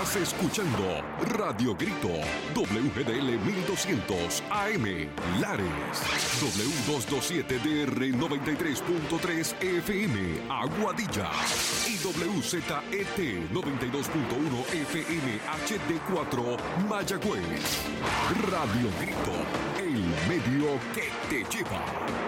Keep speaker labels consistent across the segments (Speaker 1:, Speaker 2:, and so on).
Speaker 1: Estás escuchando Radio Grito, WGDL 1200 AM, Lares, W227DR 93.3 FM, Aguadilla, y WZET 92.1 FM HD4, Mayagüez. Radio Grito, el medio que te lleva.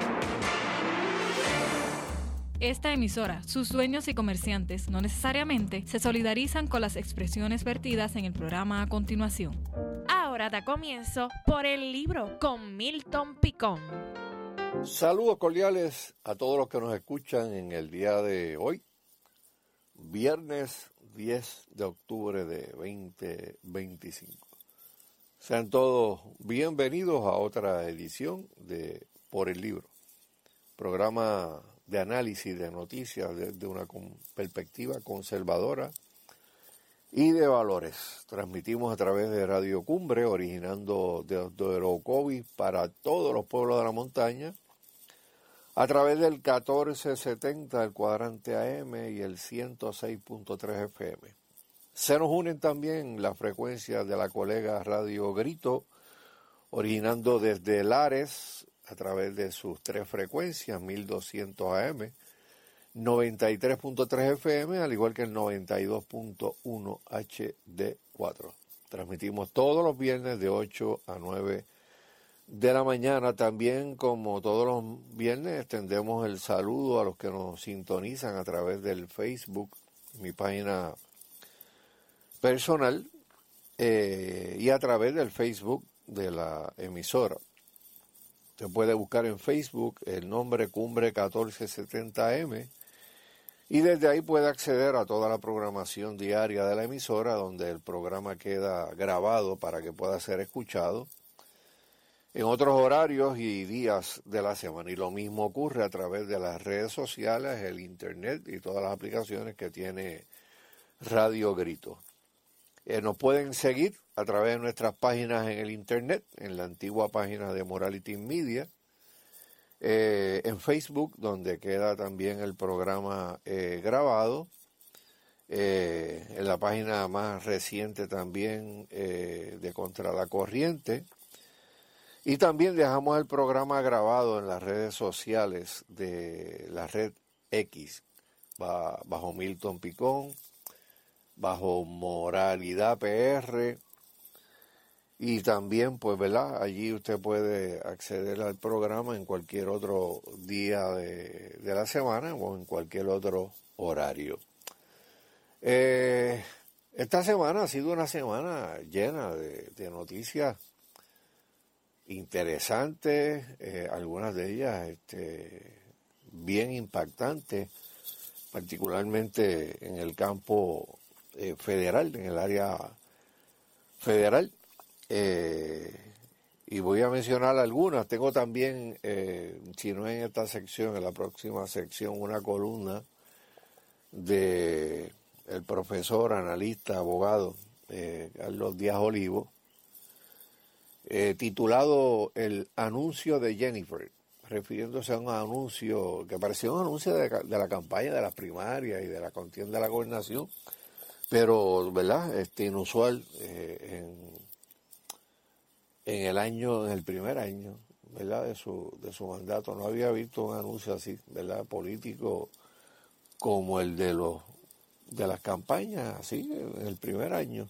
Speaker 2: Esta emisora, sus dueños y comerciantes no necesariamente se solidarizan con las expresiones vertidas en el programa a continuación.
Speaker 3: Ahora da comienzo Por el Libro con Milton Picón.
Speaker 4: Saludos cordiales a todos los que nos escuchan en el día de hoy, viernes 10 de octubre de 2025. Sean todos bienvenidos a otra edición de Por el Libro, programa de análisis de noticias desde una perspectiva conservadora y de valores. Transmitimos a través de Radio Cumbre, originando desde Orocovis para todos los pueblos de la montaña, a través del 1470 del cuadrante AM y el 106.3 FM. Se nos unen también las frecuencias de la colega Radio Grito, originando desde Lares, a través de sus tres frecuencias, 1200 AM, 93.3 FM, al igual que el 92.1 HD4. Transmitimos todos los viernes de 8 a 9 de la mañana. También, como todos los viernes, extendemos el saludo a los que nos sintonizan a través del Facebook, mi página personal, y a través del Facebook de la emisora. Se puede buscar en Facebook el nombre Cumbre 1470M y desde ahí puede acceder a toda la programación diaria de la emisora, donde el programa queda grabado para que pueda ser escuchado en otros horarios y días de la semana. Y lo mismo ocurre a través de las redes sociales, el internet y todas las aplicaciones que tiene Radio Grito. Nos pueden seguir a través de nuestras páginas en el internet, en la antigua página de Morality Media, en Facebook, donde queda también el programa grabado, en la página más reciente también de Contra la Corriente, y también dejamos el programa grabado en las redes sociales de la red X, bajo Milton Picón, bajo Moralidad PR, y también, pues, ¿verdad? Allí usted puede acceder al programa en cualquier otro día de la semana o en cualquier otro horario. Esta semana ha sido una semana llena de noticias interesantes, algunas de ellas bien impactantes, particularmente en el campo federal, en el área federal, y voy a mencionar algunas. Tengo también, si no en esta sección, en la próxima sección, una columna de el profesor, analista, abogado Carlos Díaz Olivo, titulado El anuncio de Jennifer, refiriéndose a un anuncio que parecía un anuncio de la campaña de las primarias y de la contienda de la gobernación, pero, ¿verdad?, inusual en el primer año, ¿verdad?, de su mandato. No había visto un anuncio así, ¿verdad?, político como el de las campañas, así, en el primer año.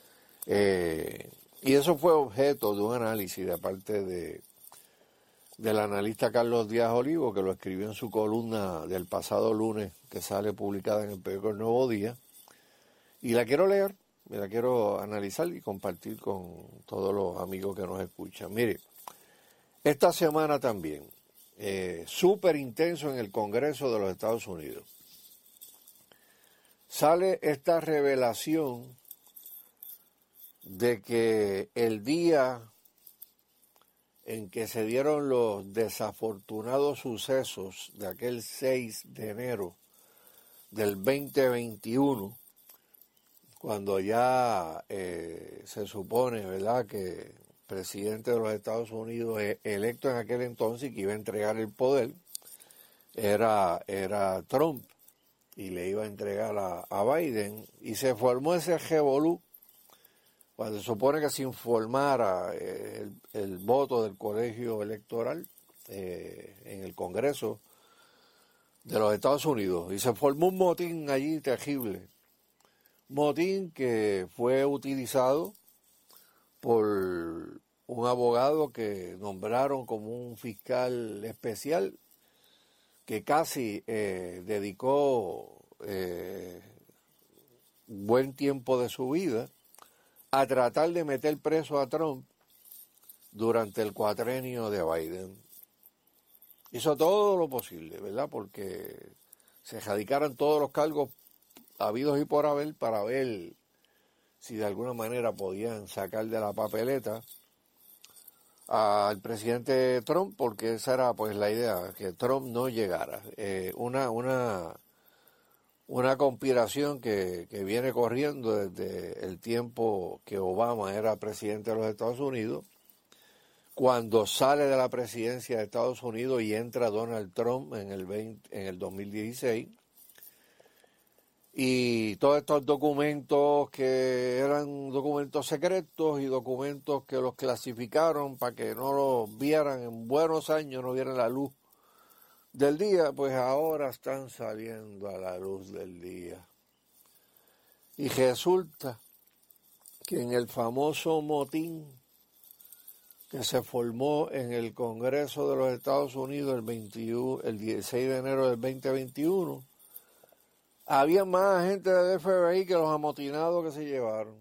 Speaker 4: Y eso fue objeto de un análisis de parte del analista Carlos Díaz Olivo, que lo escribió en su columna del pasado lunes, que sale publicada en el periódico El Nuevo Día. Y la quiero leer, me la quiero analizar y compartir con todos los amigos que nos escuchan. Mire, esta semana también, súper intenso en el Congreso de los Estados Unidos, sale esta revelación de que el día en que se dieron los desafortunados sucesos de aquel 6 de enero del 2021, cuando ya se supone, ¿verdad?, que el presidente de los Estados Unidos electo en aquel entonces y que iba a entregar el poder era Trump, y le iba a entregar a Biden, y se formó ese revolú cuando se supone que se informara el voto del colegio electoral en el Congreso de los Estados Unidos. Y se formó un motín allí terrible. Motín que fue utilizado por un abogado que nombraron como un fiscal especial que casi dedicó buen tiempo de su vida a tratar de meter preso a Trump durante el cuatrenio de Biden. Hizo todo lo posible, ¿verdad? Porque se radicaran todos los cargos habidos y por haber para ver si de alguna manera podían sacar de la papeleta al presidente Trump, porque esa era pues la idea, que Trump no llegara. Una conspiración que viene corriendo desde el tiempo que Obama era presidente de los Estados Unidos, cuando sale de la presidencia de Estados Unidos y entra Donald Trump en el 2016, y todos estos documentos que eran documentos secretos y documentos que los clasificaron para que no los vieran en buenos años, no vieran la luz del día, pues ahora están saliendo a la luz del día. Y resulta que en el famoso motín que se formó en el Congreso de los Estados Unidos el 16 de enero del 2021, había más agentes del FBI que los amotinados que se llevaron.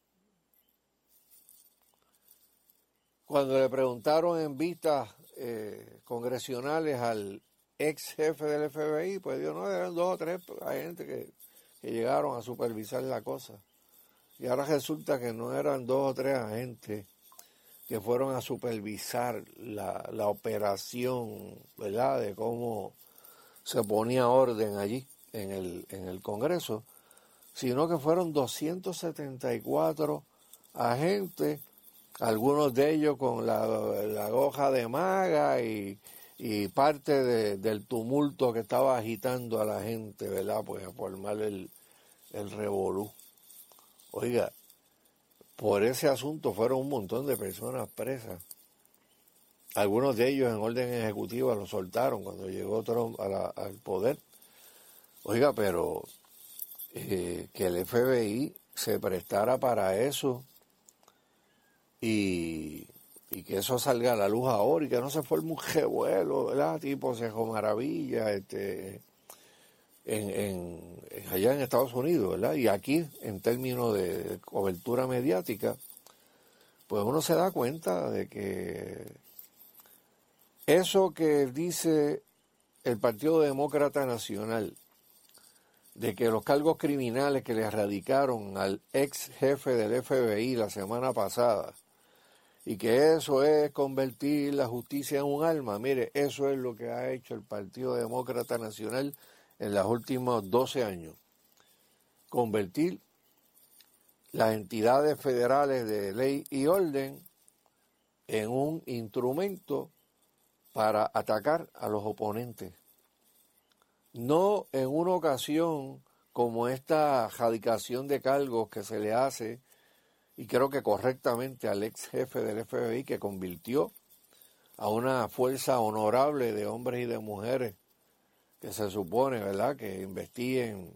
Speaker 4: Cuando le preguntaron en vistas congresionales al ex jefe del FBI, pues dijo, no, eran 2 o 3 agentes que llegaron a supervisar la cosa. Y ahora resulta que no eran 2 o 3 agentes que fueron a supervisar la operación, ¿verdad?, de cómo se ponía orden allí en el Congreso, sino que fueron 274 agentes, algunos de ellos con la hoja de maga y parte del tumulto que estaba agitando a la gente, ¿verdad?, pues a formar el revolú. Oiga, por ese asunto fueron un montón de personas presas. Algunos de ellos en orden ejecutiva los soltaron cuando llegó Trump al poder. Oiga, pero que el FBI se prestara para eso y que eso salga a la luz ahora y que no se forme un revuelo, ¿verdad?, tipo Cejo Maravilla, allá en Estados Unidos, ¿verdad? Y aquí, en términos de cobertura mediática, pues uno se da cuenta de que eso que dice el Partido Demócrata Nacional, de que los cargos criminales que le erradicaron al ex jefe del FBI la semana pasada, y que eso es convertir la justicia en un arma, mire, eso es lo que ha hecho el Partido Demócrata Nacional en los últimos 12 años. Convertir las entidades federales de ley y orden en un instrumento para atacar a los oponentes. No en una ocasión como esta erradicación de cargos que se le hace, y creo que correctamente, al ex jefe del FBI, que convirtió a una fuerza honorable de hombres y de mujeres que se supone, ¿verdad?, que investiguen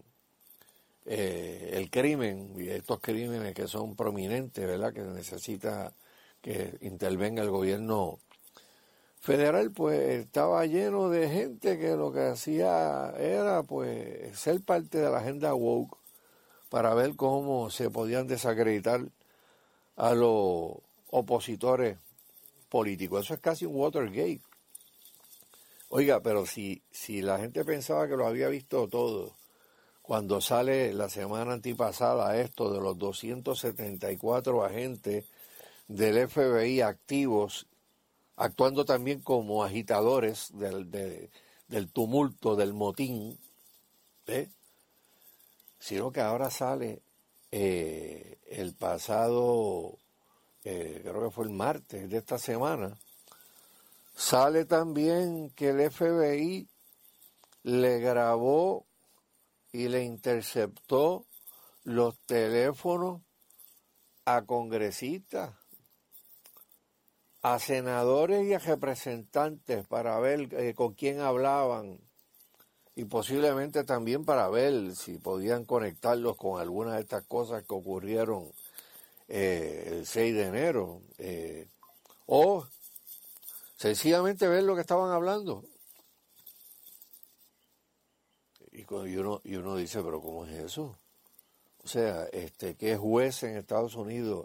Speaker 4: el crimen y estos crímenes que son prominentes, ¿verdad?, que necesita que intervenga el gobierno federal, pues estaba lleno de gente que lo que hacía era pues ser parte de la agenda woke para ver cómo se podían desacreditar a los opositores políticos. Eso es casi un Watergate. Oiga, pero si la gente pensaba que lo había visto todo, cuando sale la semana antipasada esto de los 274 agentes del FBI activos, actuando también como agitadores del tumulto, del motín, sino que ahora sale el pasado, creo que fue el martes de esta semana, sale también que el FBI le grabó y le interceptó los teléfonos a congresistas, a senadores y a representantes para ver con quién hablaban y posiblemente también para ver si podían conectarlos con algunas de estas cosas que ocurrieron el 6 de enero, o sencillamente ver lo que estaban hablando. Y uno dice, pero ¿cómo es eso? O sea, ¿qué juez en Estados Unidos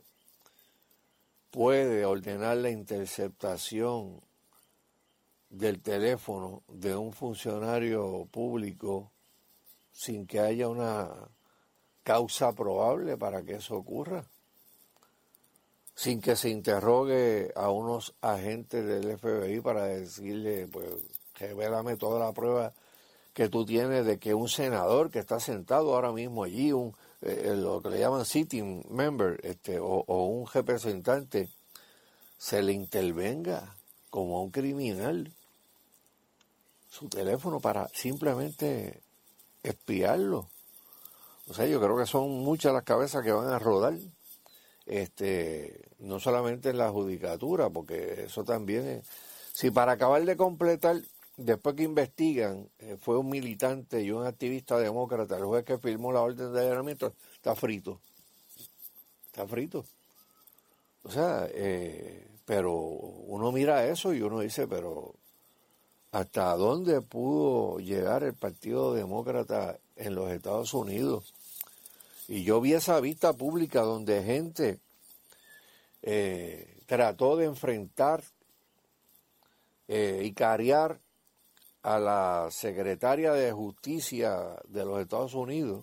Speaker 4: puede ordenar la interceptación del teléfono de un funcionario público sin que haya una causa probable para que eso ocurra? Sin que se interrogue a unos agentes del FBI para decirle, pues, revélame toda la prueba que tú tienes de que un senador que está sentado ahora mismo allí, lo que le llaman sitting member, o un representante, se le intervenga como a un criminal su teléfono para simplemente espiarlo. O sea, yo creo que son muchas las cabezas que van a rodar, no solamente en la judicatura, porque eso también es, si para acabar de completar, después que investigan, fue un militante y un activista demócrata, el juez que firmó la orden de allanamiento, está frito. O sea, pero uno mira eso y uno dice, pero ¿hasta dónde pudo llegar el Partido Demócrata en los Estados Unidos? Y yo vi esa vista pública donde gente trató de enfrentar y carear a la secretaria de Justicia de los Estados Unidos,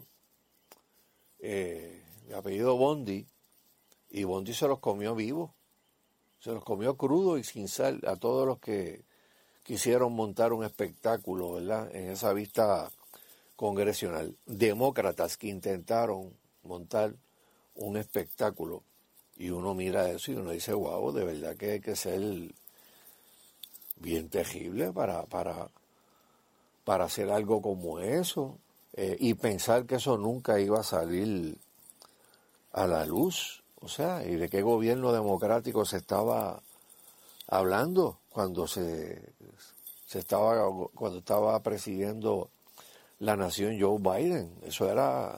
Speaker 4: de apellido Bondi, y Bondi se los comió vivos, se los comió crudo y sin sal a todos los que quisieron montar un espectáculo, ¿verdad?, en esa vista congresional. Demócratas que intentaron montar un espectáculo, y uno mira eso y uno dice, wow, de verdad que hay que ser bien terrible para hacer algo como eso, y pensar que eso nunca iba a salir a la luz. O sea, ¿y de qué gobierno democrático se estaba hablando cuando cuando estaba presidiendo la nación Joe Biden? Eso era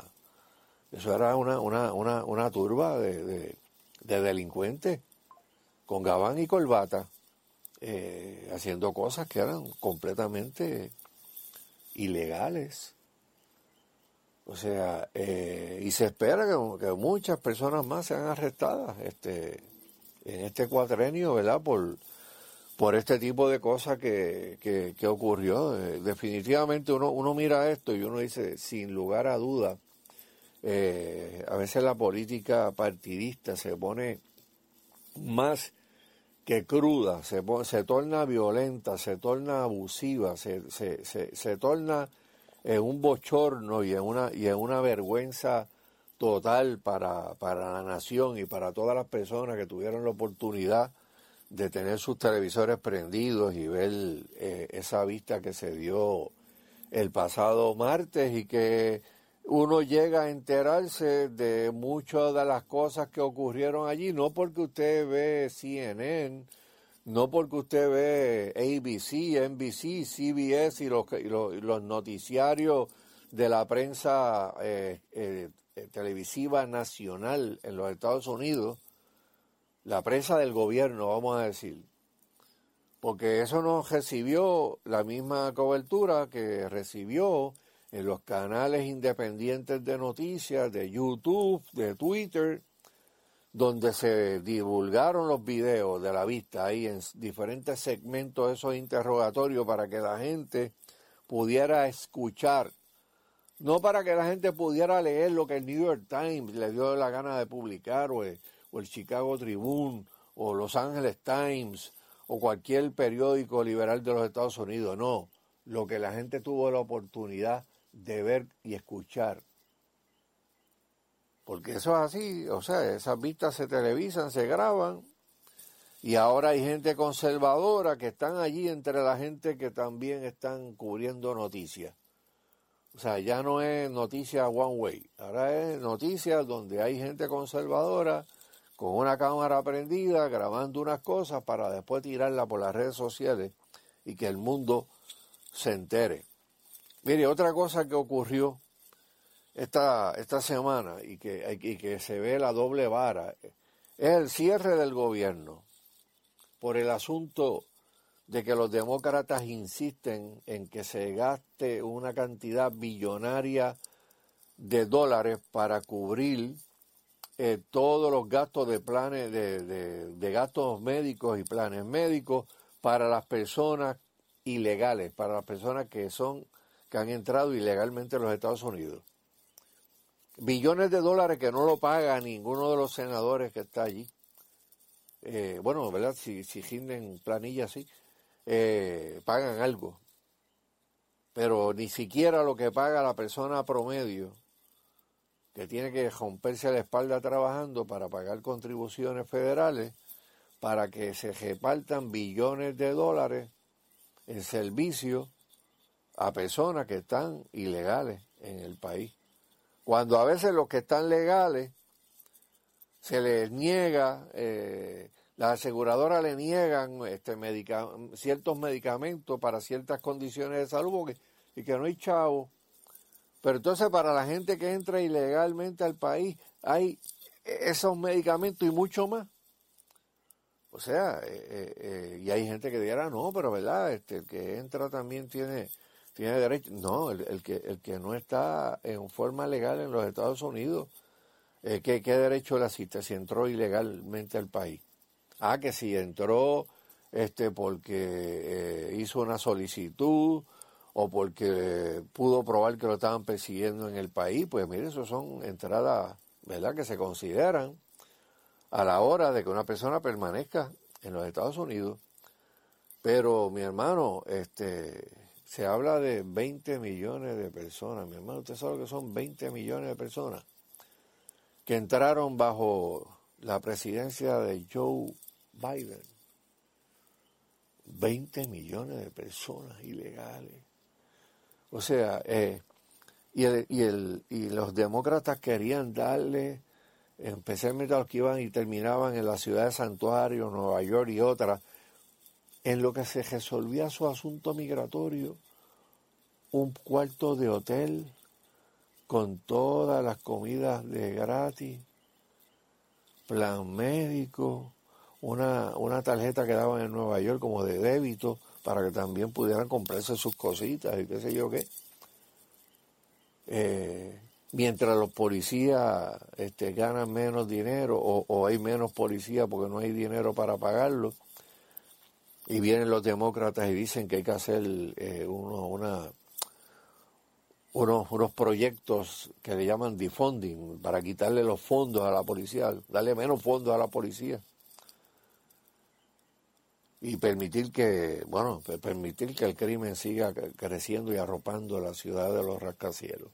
Speaker 4: una turba de delincuentes con gabán y corbata, haciendo cosas que eran completamente ilegales. O sea, y se espera que muchas personas más sean arrestadas en este cuatrenio, ¿verdad?, por este tipo de cosas que ocurrió. Definitivamente uno mira esto y uno dice, sin lugar a duda, a veces la política partidista se pone más que cruda, se torna violenta, se torna abusiva, se torna en un bochorno y en una vergüenza total para la nación y para todas las personas que tuvieron la oportunidad de tener sus televisores prendidos y ver esa vista que se dio el pasado martes, y que uno llega a enterarse de muchas de las cosas que ocurrieron allí, no porque usted ve CNN, no porque usted ve ABC, NBC, CBS y los noticiarios de la prensa televisiva nacional en los Estados Unidos, la prensa del gobierno, vamos a decir, porque eso no recibió la misma cobertura que recibió en los canales independientes de noticias, de YouTube, de Twitter, donde se divulgaron los videos de la vista ahí en diferentes segmentos de esos interrogatorios para que la gente pudiera escuchar, no para que la gente pudiera leer lo que el New York Times le dio la gana de publicar, o el Chicago Tribune, o Los Angeles Times, o cualquier periódico liberal de los Estados Unidos. No, lo que la gente tuvo la oportunidad de ver y escuchar. Porque eso es así, o sea, esas vistas se televisan, se graban, y ahora hay gente conservadora que están allí entre la gente que también están cubriendo noticias. O sea, ya no es noticia one way, ahora es noticias donde hay gente conservadora con una cámara prendida, grabando unas cosas para después tirarla por las redes sociales y que el mundo se entere. Mire, otra cosa que ocurrió esta semana y que se ve la doble vara es el cierre del gobierno por el asunto de que los demócratas insisten en que se gaste una cantidad billonaria de dólares para cubrir todos los gastos de planes de gastos médicos y planes médicos para las personas ilegales, para las personas que han entrado ilegalmente a los Estados Unidos. Billones de dólares que no lo paga ninguno de los senadores que está allí. Bueno, ¿verdad? Si rinden planilla así, pagan algo. Pero ni siquiera lo que paga la persona promedio, que tiene que romperse la espalda trabajando para pagar contribuciones federales, para que se repartan billones de dólares en servicio a personas que están ilegales en el país. Cuando a veces los que están legales se les niega, las aseguradoras le niegan ciertos medicamentos para ciertas condiciones de salud y que no hay chavo. Pero entonces para la gente que entra ilegalmente al país hay esos medicamentos y mucho más. O sea, y hay gente que dirá, no, pero verdad, el que entra también tiene derecho. No, el que no está en forma legal en los Estados Unidos, ¿qué derecho le asiste si entró ilegalmente al país? Que si entró porque hizo una solicitud o porque pudo probar que lo estaban persiguiendo en el país, pues mire, eso son entradas, ¿verdad?, que se consideran a la hora de que una persona permanezca en los Estados Unidos. Pero, mi hermano, se habla de 20 millones de personas. Mi hermano, usted sabe que son 20 millones de personas que entraron bajo la presidencia de Joe Biden. 20 millones de personas ilegales. O sea, y los demócratas querían darle, especialmente a los que iban y terminaban en la ciudad de Santuario, Nueva York y otras, en lo que se resolvía su asunto migratorio, un cuarto de hotel con todas las comidas de gratis, plan médico, una tarjeta que daban en Nueva York como de débito para que también pudieran comprarse sus cositas y qué sé yo qué. Mientras los policías ganan menos dinero o hay menos policías porque no hay dinero para pagarlo, y vienen los demócratas y dicen que hay que hacer unos proyectos que le llaman defunding para quitarle los fondos a la policía, darle menos fondos a la policía y permitir que el crimen siga creciendo y arropando la ciudad de los rascacielos.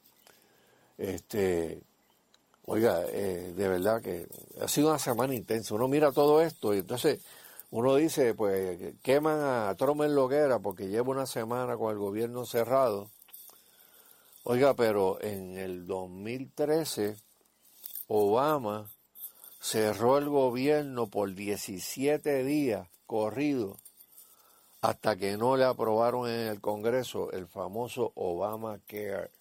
Speaker 4: Oiga, de verdad que ha sido una semana intensa. Uno mira todo esto y entonces uno dice, pues, queman a Trump en la hoguera porque lleva una semana con el gobierno cerrado. Oiga, pero en el 2013, Obama cerró el gobierno por 17 días corridos hasta que no le aprobaron en el Congreso el famoso Obamacare.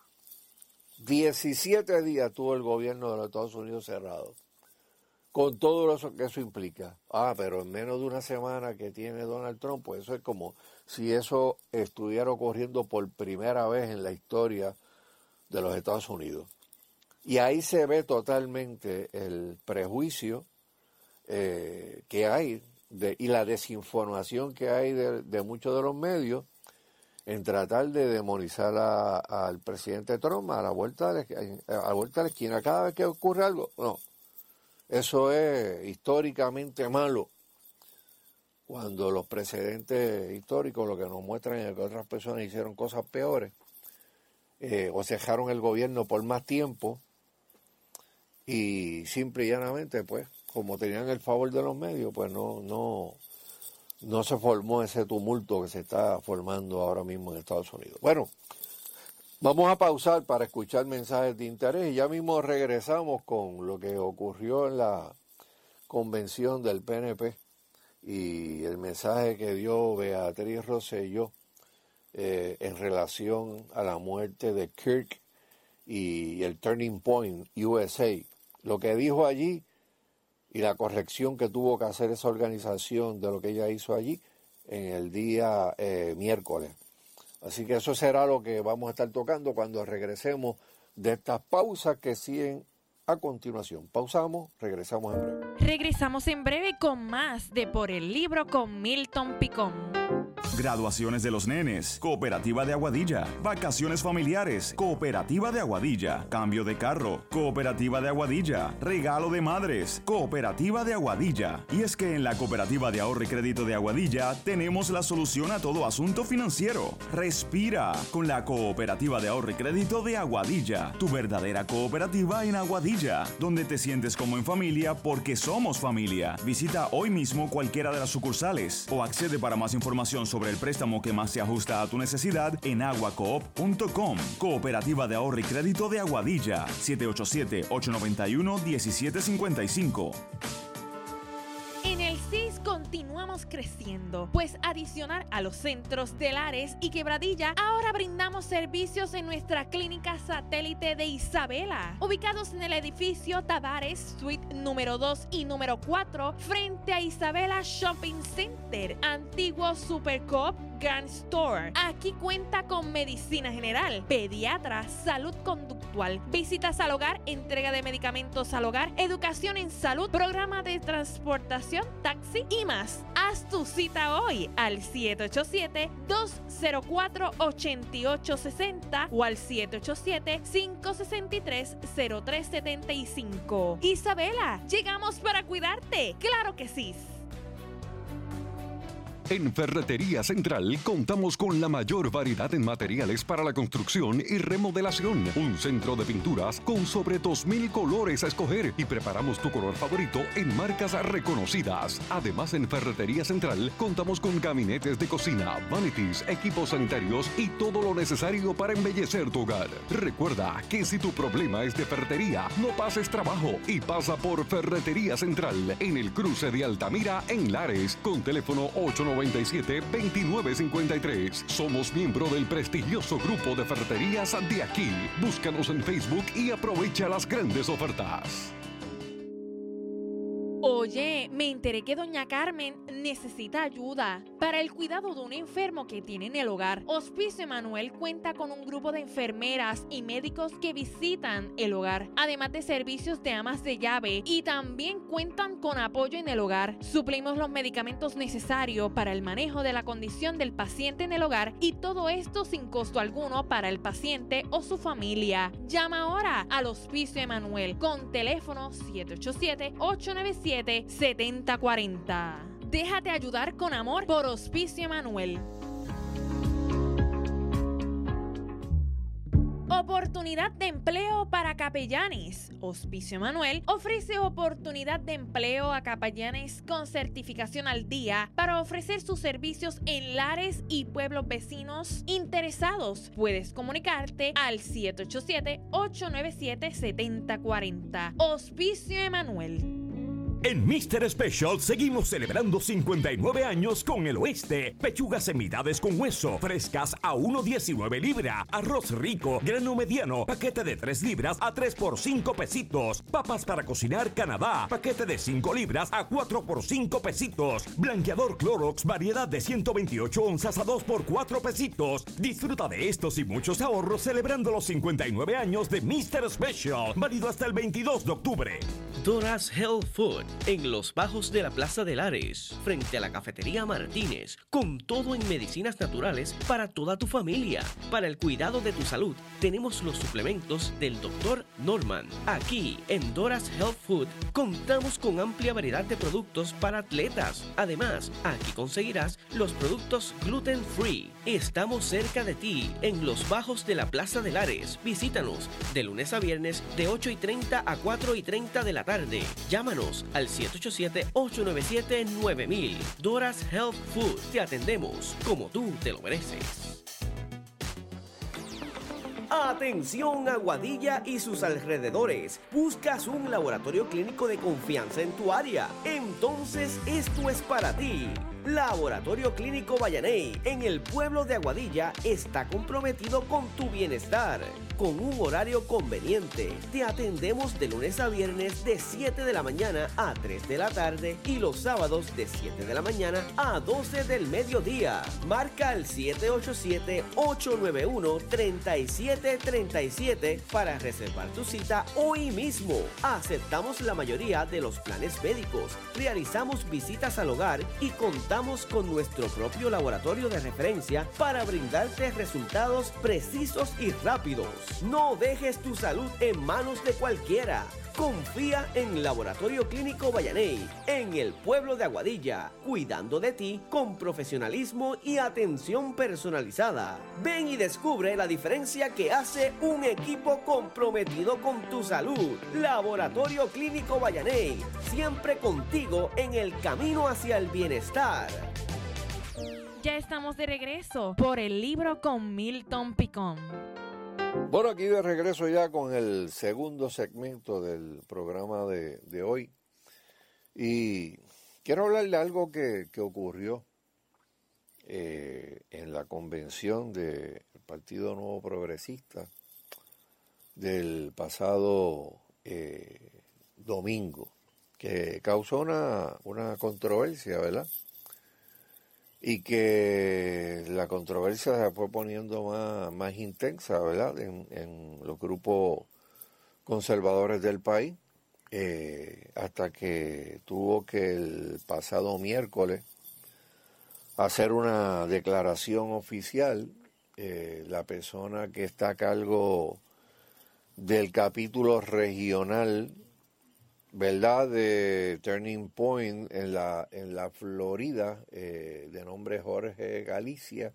Speaker 4: 17 días tuvo el gobierno de los Estados Unidos cerrado, con todo lo que eso implica. Pero en menos de una semana que tiene Donald Trump, pues eso es como si eso estuviera ocurriendo por primera vez en la historia de los Estados Unidos. Y ahí se ve totalmente el prejuicio que hay y la desinformación que hay de muchos de los medios en tratar de demonizar al presidente Trump a la vuelta de la esquina. Cada vez que ocurre algo, no. Eso es históricamente malo. Cuando los precedentes históricos lo que nos muestran es que otras personas hicieron cosas peores o cejaron el gobierno por más tiempo y simple y llanamente, pues, como tenían el favor de los medios, pues no se formó ese tumulto que se está formando ahora mismo en Estados Unidos. Bueno, vamos a pausar para escuchar mensajes de interés y ya mismo regresamos con lo que ocurrió en convención del PNP y el mensaje que dio Beatriz Rosselló en relación a la muerte de Kirk y el Turning Point USA. Lo que dijo allí y la corrección que tuvo que hacer esa organización de lo que ella hizo allí en el día miércoles. Así que eso será lo que vamos a estar tocando cuando regresemos de estas pausas que siguen a continuación. Pausamos, regresamos en breve.
Speaker 3: Regresamos en breve con más de Por el Libro con Milton Picón.
Speaker 5: Graduaciones de los nenes, Cooperativa de Aguadilla. Vacaciones familiares, Cooperativa de Aguadilla. Cambio de carro, Cooperativa de Aguadilla. Regalo de madres, Cooperativa de Aguadilla. Y es que en la Cooperativa de Ahorro y Crédito de Aguadilla tenemos la solución a todo asunto financiero. Respira con la Cooperativa de Ahorro y Crédito de Aguadilla. Tu verdadera cooperativa en Aguadilla, donde te sientes como en familia porque somos familia. Visita hoy mismo cualquiera de las sucursales o accede para más información sobre el préstamo que más se ajusta a tu necesidad en aguacoop.com. Cooperativa de Ahorro y Crédito de Aguadilla, 787-891-1755.
Speaker 3: En el CIS continuamos creciendo, pues adicional a los centros de Lares y Quebradilla, ahora brindamos servicios en nuestra clínica satélite de Isabela, ubicados en el edificio Tavares, suite número 2 y número 4, frente a Isabela Shopping Center, antiguo Supercoop Gun Store. Aquí cuenta con medicina general, pediatra, salud conductual, visitas al hogar, entrega de medicamentos al hogar, educación en salud, programa de transportación, taxi y más. Haz tu cita hoy al 787-204-8860 o al 787-563-0375. Isabela, llegamos para cuidarte. ¡Claro que sí!
Speaker 1: En Ferretería Central contamos con la mayor variedad en materiales para la construcción y remodelación. Un centro de pinturas con sobre 2,000 colores a escoger y preparamos tu color favorito en marcas reconocidas. Además, en Ferretería Central contamos con gabinetes de cocina, vanities, equipos sanitarios y todo lo necesario para embellecer tu hogar. Recuerda que si tu problema es de ferretería, no pases trabajo y pasa por Ferretería Central en el cruce de Altamira en Lares con teléfono 897-2953. Somos miembro del prestigioso grupo de ferreterías de aquí. Búscanos en Facebook y aprovecha las grandes ofertas.
Speaker 3: Oye, me enteré que doña Carmen necesita ayuda para el cuidado de un enfermo que tiene en el hogar. Hospicio Emanuel cuenta con un grupo de enfermeras y médicos que visitan el hogar, además de servicios de amas de llave, y también cuentan con apoyo en el hogar. Suplimos los medicamentos necesarios para el manejo de la condición del paciente en el hogar, y todo esto sin costo alguno para el paciente o su familia. Llama ahora al Hospicio Emanuel con teléfono 787-897-7040. Déjate ayudar con amor por Hospicio Emanuel. Oportunidad de empleo para capellanes. Hospicio Emanuel ofrece oportunidad de empleo a capellanes con certificación al día para ofrecer sus servicios en Lares y pueblos vecinos interesados. Puedes comunicarte al 787-897-7040. Hospicio Emanuel.
Speaker 6: En Mr. Special seguimos celebrando 59 años con el Oeste. Pechugas en mitades con hueso, frescas a 1.19 libra. Arroz rico, grano mediano, paquete de 3 libras a 3 por 5 pesitos. Papas para cocinar Canadá, paquete de 5 libras a 4 por 5 pesitos. Blanqueador Clorox, variedad de 128 onzas a 2 por 4 pesitos. Disfruta de estos y muchos ahorros celebrando los 59 años de Mr. Special. Válido hasta el 22 de octubre.
Speaker 7: Dora's Health Food, en los bajos de la Plaza de Lares, frente a la Cafetería Martínez, con todo en medicinas naturales para toda tu familia. Para el cuidado de tu salud, tenemos los suplementos del Dr. Norman. Aquí, en Dora's Health Food, contamos con amplia variedad de productos para atletas. Además, aquí conseguirás los productos gluten free. Estamos cerca de ti, en los bajos de la Plaza de Lares. Visítanos de lunes a viernes de 8:30 a 4:30 de la tarde. Llámanos al 787-897-9000. Dora's Health Food. Te atendemos como tú te lo mereces. Atención Aguadilla y sus alrededores. ¿Buscas un laboratorio clínico de confianza en tu área? Entonces esto es para ti. Laboratorio Clínico Vallaney en el pueblo de Aguadilla está comprometido con tu bienestar. Con un horario conveniente, te atendemos de lunes a viernes de 7 de la mañana a 3 de la tarde y los sábados de 7 de la mañana a 12 del mediodía. Marca el 787-891-3737 para reservar tu cita hoy mismo. Aceptamos la mayoría de los planes médicos, realizamos visitas al hogar y contamos con nuestro propio laboratorio de referencia para brindarte resultados precisos y rápidos. No dejes tu salud en manos de cualquiera. Confía en Laboratorio Clínico Vallaney, en el pueblo de Aguadilla, cuidando de ti con profesionalismo y atención personalizada. Ven y descubre la diferencia que hace un equipo comprometido con tu salud. Laboratorio Clínico Vallaney, siempre contigo en el camino hacia el bienestar.
Speaker 3: Ya estamos de regreso por el libro con Milton Picón.
Speaker 4: Bueno, aquí de regreso ya con el segundo segmento del programa de hoy. Y quiero hablar de algo que ocurrió en la convención del Partido Nuevo Progresista del pasado domingo, que causó una controversia, ¿verdad? Y que la controversia se fue poniendo más intensa, ¿verdad?, en los grupos conservadores del país, hasta que tuvo que el pasado miércoles hacer una declaración oficial la persona que está a cargo del capítulo regional, ¿verdad?, de Turning Point en la Florida, de nombre Jorge Galicia,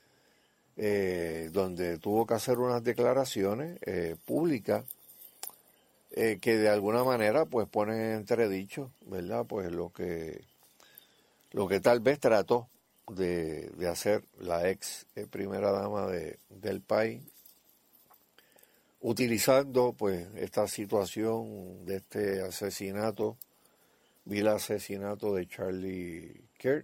Speaker 4: donde tuvo que hacer unas declaraciones públicas que de alguna manera pues ponen en entredicho, ¿verdad?, pues lo que tal vez trató de hacer la ex primera dama del país, utilizando pues esta situación de este asesinato, vil asesinato de Charlie Kirk,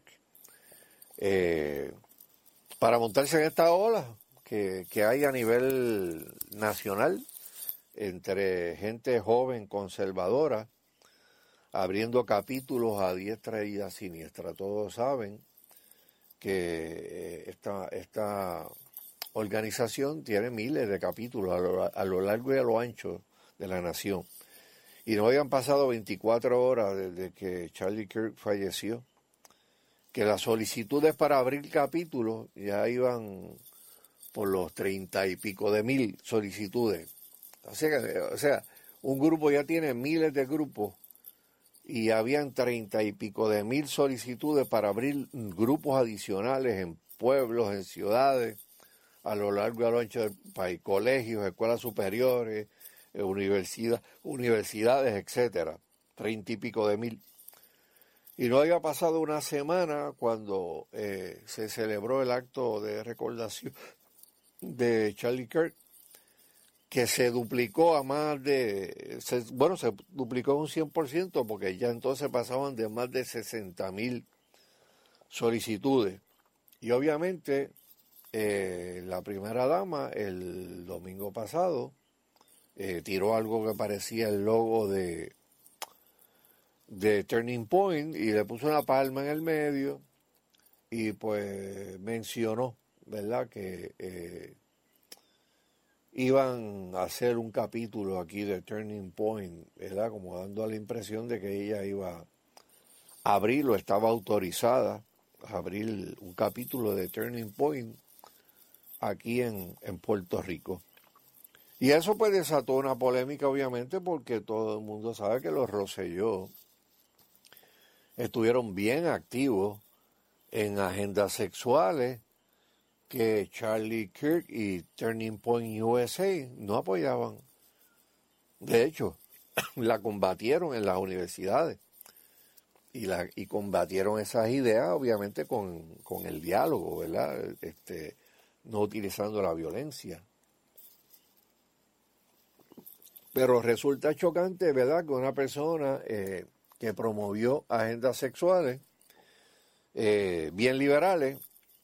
Speaker 4: para montarse en esta ola que hay a nivel nacional entre gente joven conservadora, abriendo capítulos a diestra y a siniestra. Todos saben que esta organización tiene miles de capítulos a lo largo y a lo ancho de la nación. Y no habían pasado 24 horas desde que Charlie Kirk falleció, que las solicitudes para abrir capítulos ya iban por los 30 y pico de mil solicitudes. O sea, un grupo ya tiene miles de grupos y habían 30 y pico de mil solicitudes para abrir grupos adicionales en pueblos, en ciudades, a lo largo y a lo ancho del país, colegios, escuelas superiores, universidades, etcétera, 30 y pico de mil. Y no había pasado una semana cuando se celebró el acto de recordación de Charlie Kirk, que se duplicó se duplicó un 100%, porque ya entonces pasaban de más de 60,000 solicitudes. Y obviamente la primera dama el domingo pasado tiró algo que parecía el logo de Turning Point y le puso una palma en el medio y pues mencionó, ¿verdad?, que iban a hacer un capítulo aquí de Turning Point, ¿verdad?, como dando la impresión de que ella iba a abrir o estaba autorizada a abrir un capítulo de Turning Point aquí en Puerto Rico. Y eso pues desató una polémica, obviamente, porque todo el mundo sabe que los Rosselló estuvieron bien activos en agendas sexuales que Charlie Kirk y Turning Point USA no apoyaban. De hecho, la combatieron en las universidades y combatieron esas ideas, obviamente, con el diálogo, ¿verdad?, no utilizando la violencia. Pero resulta chocante, ¿verdad?, que una persona que promovió agendas sexuales bien liberales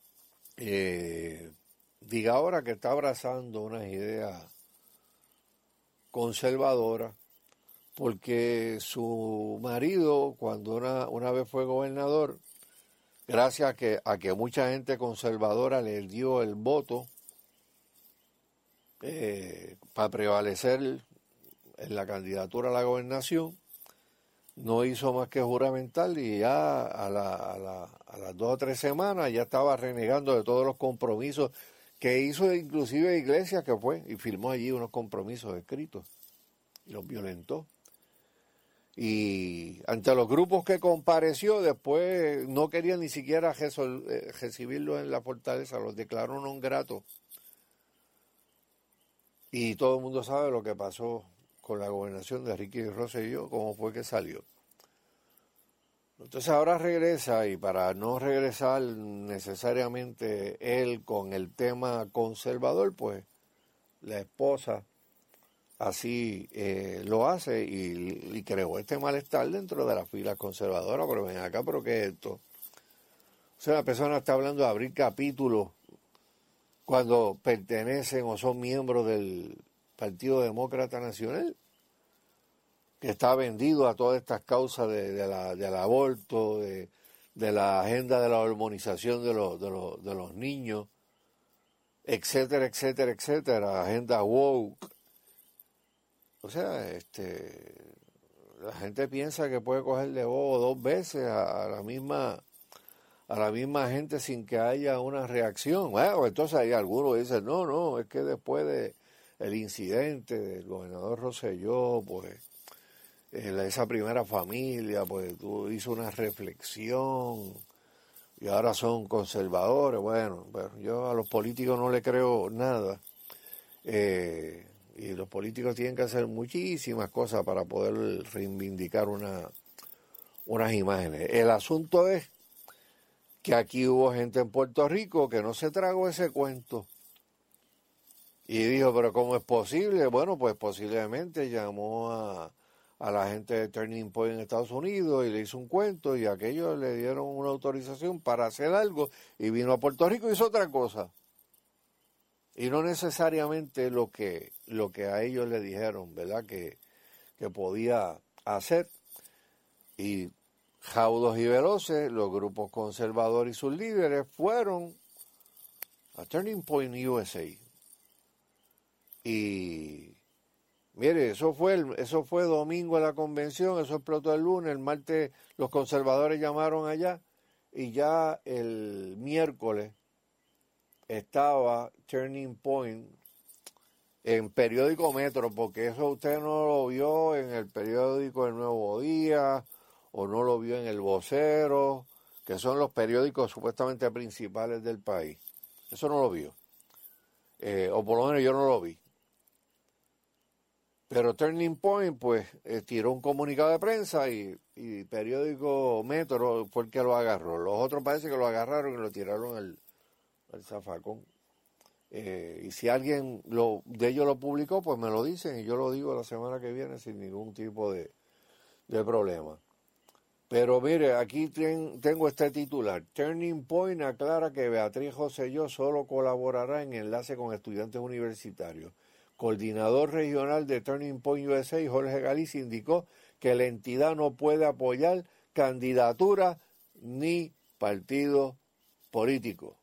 Speaker 4: diga ahora que está abrazando unas ideas conservadoras, porque su marido, cuando una vez fue gobernador, gracias a que mucha gente conservadora le dio el voto para prevalecer en la candidatura a la gobernación, no hizo más que juramentar y ya a las 2 o 3 semanas ya estaba renegando de todos los compromisos que hizo, inclusive Iglesias, que fue y firmó allí unos compromisos escritos y los violentó. Y ante los grupos que compareció, después no querían ni siquiera recibirlos en la fortaleza, los declaró non gratos. Y todo el mundo sabe lo que pasó con la gobernación de Ricky Rosselló, cómo fue que salió. Entonces ahora regresa, y para no regresar necesariamente él con el tema conservador, pues la esposa así lo hace y creó este malestar dentro de las filas conservadoras. Pero ven acá, ¿pero qué es esto? O sea, la persona está hablando de abrir capítulos cuando pertenecen o son miembros del Partido Demócrata Nacional, que está vendido a todas estas causas del aborto, de la agenda de la hormonización de los niños, etcétera, etcétera, etcétera, agenda woke. O sea, la gente piensa que puede coger de bobo 2 veces a la misma gente sin que haya una reacción. Bueno, entonces hay algunos que dicen, no, es que después del incidente del gobernador Rosselló, pues esa primera familia pues hizo una reflexión y ahora son conservadores. Bueno, yo a los políticos no le creo nada, y los políticos tienen que hacer muchísimas cosas para poder reivindicar unas imágenes. El asunto es que aquí hubo gente en Puerto Rico que no se tragó ese cuento y dijo, pero ¿cómo es posible? Bueno, pues posiblemente llamó a la gente de Turning Point en Estados Unidos y le hizo un cuento, y aquellos le dieron una autorización para hacer algo, y vino a Puerto Rico y hizo otra cosa. Y no necesariamente lo que a ellos le dijeron, ¿verdad?, que podía hacer. Y jaudos y veloces, los grupos conservadores y sus líderes fueron a Turning Point USA. Y mire, eso fue domingo en la convención, eso explotó el lunes, el martes los conservadores llamaron allá, y ya el miércoles estaba Turning Point en periódico Metro, porque eso usted no lo vio en el periódico El Nuevo Día, o no lo vio en El Vocero, que son los periódicos supuestamente principales del país. Eso no lo vio, o por lo menos yo no lo vi. Pero Turning Point, pues, tiró un comunicado de prensa y periódico Metro fue el que lo agarró. Los otros parece que lo agarraron y lo tiraron al zafacón. Y si alguien de ellos lo publicó, pues me lo dicen y yo lo digo la semana que viene sin ningún tipo de problema. Pero mire, aquí tengo este titular. Turning Point aclara que Beatriz Rosselló solo colaborará en enlace con estudiantes universitarios. Coordinador regional de Turning Point USA, Jorge Galicia, indicó que la entidad no puede apoyar candidatura ni partido político.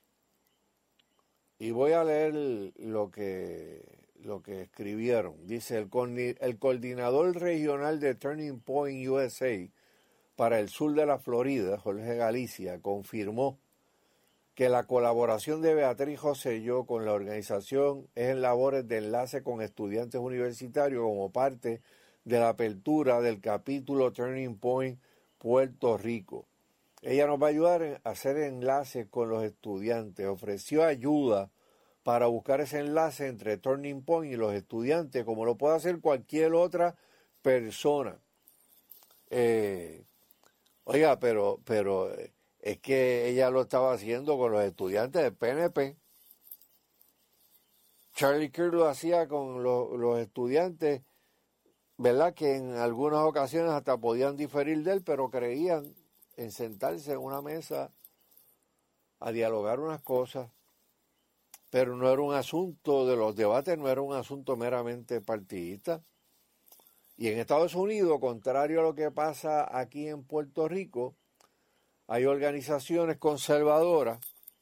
Speaker 4: Y voy a leer lo que escribieron. Dice, el coordinador regional de Turning Point USA para el sur de la Florida, Jorge Galicia, confirmó que la colaboración de Beatriz Rosselló con la organización es en labores de enlace con estudiantes universitarios como parte de la apertura del capítulo Turning Point Puerto Rico. Ella nos va a ayudar a hacer enlaces con los estudiantes. Ofreció ayuda para buscar ese enlace entre Turning Point y los estudiantes, como lo puede hacer cualquier otra persona. Oiga, pero es que ella lo estaba haciendo con los estudiantes del PNP. Charlie Kirk lo hacía con los estudiantes ¿verdad?, que en algunas ocasiones hasta podían diferir de él, pero creían en sentarse en una mesa a dialogar unas cosas, pero no era un asunto de los debates, no era un asunto meramente partidista. Y en Estados Unidos, contrario a lo que pasa aquí en Puerto Rico, hay organizaciones conservadoras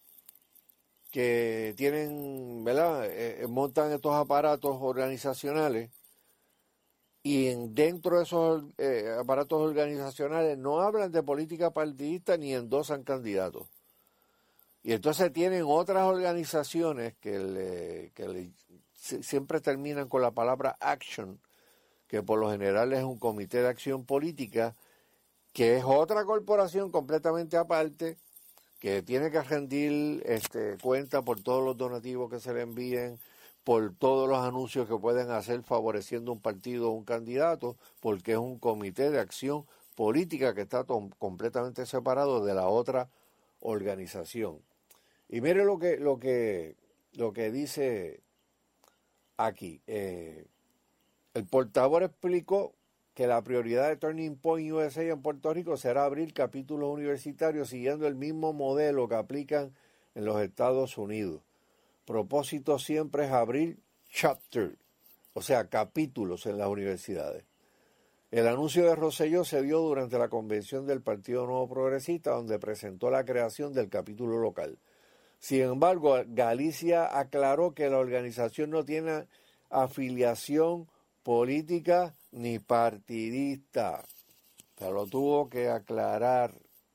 Speaker 4: que tienen, ¿verdad?, montan estos aparatos organizacionales y dentro de esos aparatos organizacionales no hablan de política partidista ni endosan candidatos. Y entonces tienen otras organizaciones que siempre terminan con la palabra action, que por lo general es un comité de acción política, que es otra corporación completamente aparte, que tiene que rendir cuenta por todos los donativos que se le envíen, por todos los anuncios que pueden hacer favoreciendo un partido o un candidato, porque es un comité de acción política que está completamente separado de la otra organización. Y mire lo que dice aquí. El portavoz explicó que la prioridad de Turning Point USA en Puerto Rico será abrir capítulos universitarios siguiendo el mismo modelo que aplican en los Estados Unidos. Propósito siempre es abrir chapter, o sea, capítulos en las universidades. El anuncio de Rosselló se dio durante la convención del Partido Nuevo Progresista, donde presentó la creación del capítulo local. Sin embargo, Galicia aclaró que la organización no tiene afiliación política ni partidista. Se lo tuvo que aclarar.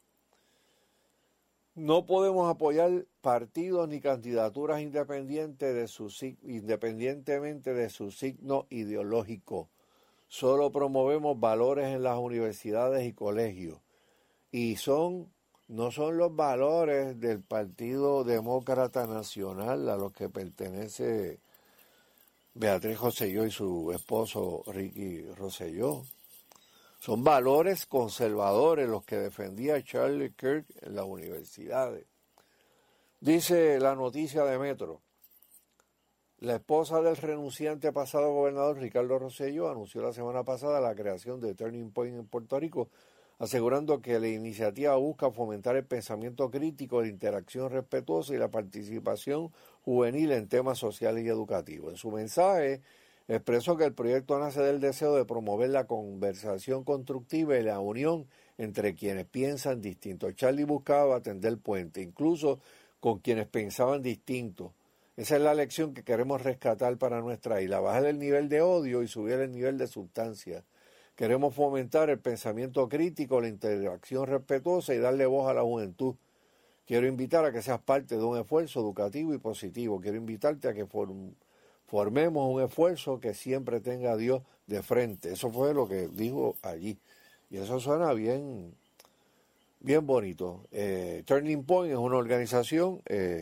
Speaker 4: No podemos apoyar partidos ni candidaturas independientemente de su signo ideológico. Solo promovemos valores en las universidades y colegios. Y no son los valores del Partido Demócrata Nacional a los que pertenece Beatriz Rosselló y su esposo Ricky Rosselló. Son valores conservadores los que defendía Charlie Kirk en las universidades. Dice la noticia de Metro. La esposa del renunciante pasado gobernador Ricardo Rosselló anunció la semana pasada la creación de Turning Point en Puerto Rico, asegurando que la iniciativa busca fomentar el pensamiento crítico, la interacción respetuosa y la participación juvenil en temas sociales y educativos. En su mensaje expresó que el proyecto nace del deseo de promover la conversación constructiva y la unión entre quienes piensan distinto. Charlie buscaba tender puente, incluso con quienes pensaban distinto. Esa es la lección que queremos rescatar para nuestra isla, bajar el nivel de odio y subir el nivel de sustancia. Queremos fomentar el pensamiento crítico, la interacción respetuosa y darle voz a la juventud. Quiero invitar a que seas parte de un esfuerzo educativo y positivo. Quiero invitarte a que formemos un esfuerzo que siempre tenga a Dios de frente. Eso fue lo que dijo allí. Y eso suena bien bonito. Turning Point es una organización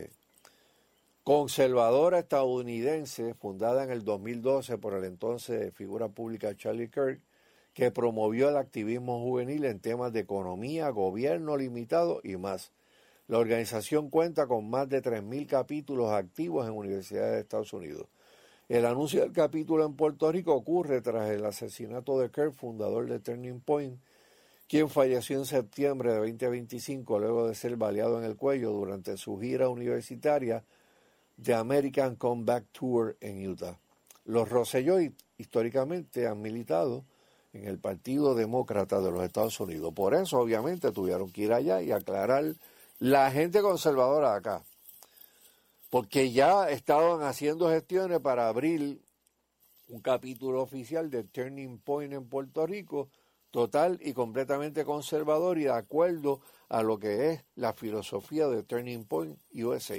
Speaker 4: conservadora estadounidense fundada en el 2012 por el entonces figura pública Charlie Kirk, que promovió el activismo juvenil en temas de economía, gobierno limitado y más. La organización cuenta con más de 3.000 capítulos activos en universidades de Estados Unidos. El anuncio del capítulo en Puerto Rico ocurre tras el asesinato de Kirk, fundador de Turning Point, quien falleció en septiembre de 2025 luego de ser baleado en el cuello durante su gira universitaria de American Comeback Tour en Utah. Los Rosselló históricamente han militado en el Partido Demócrata de los Estados Unidos. Por eso, obviamente, tuvieron que ir allá y aclarar la gente conservadora de acá. Porque ya estaban haciendo gestiones para abrir un capítulo oficial de Turning Point en Puerto Rico, total y completamente conservador y de acuerdo a lo que es la filosofía de Turning Point USA.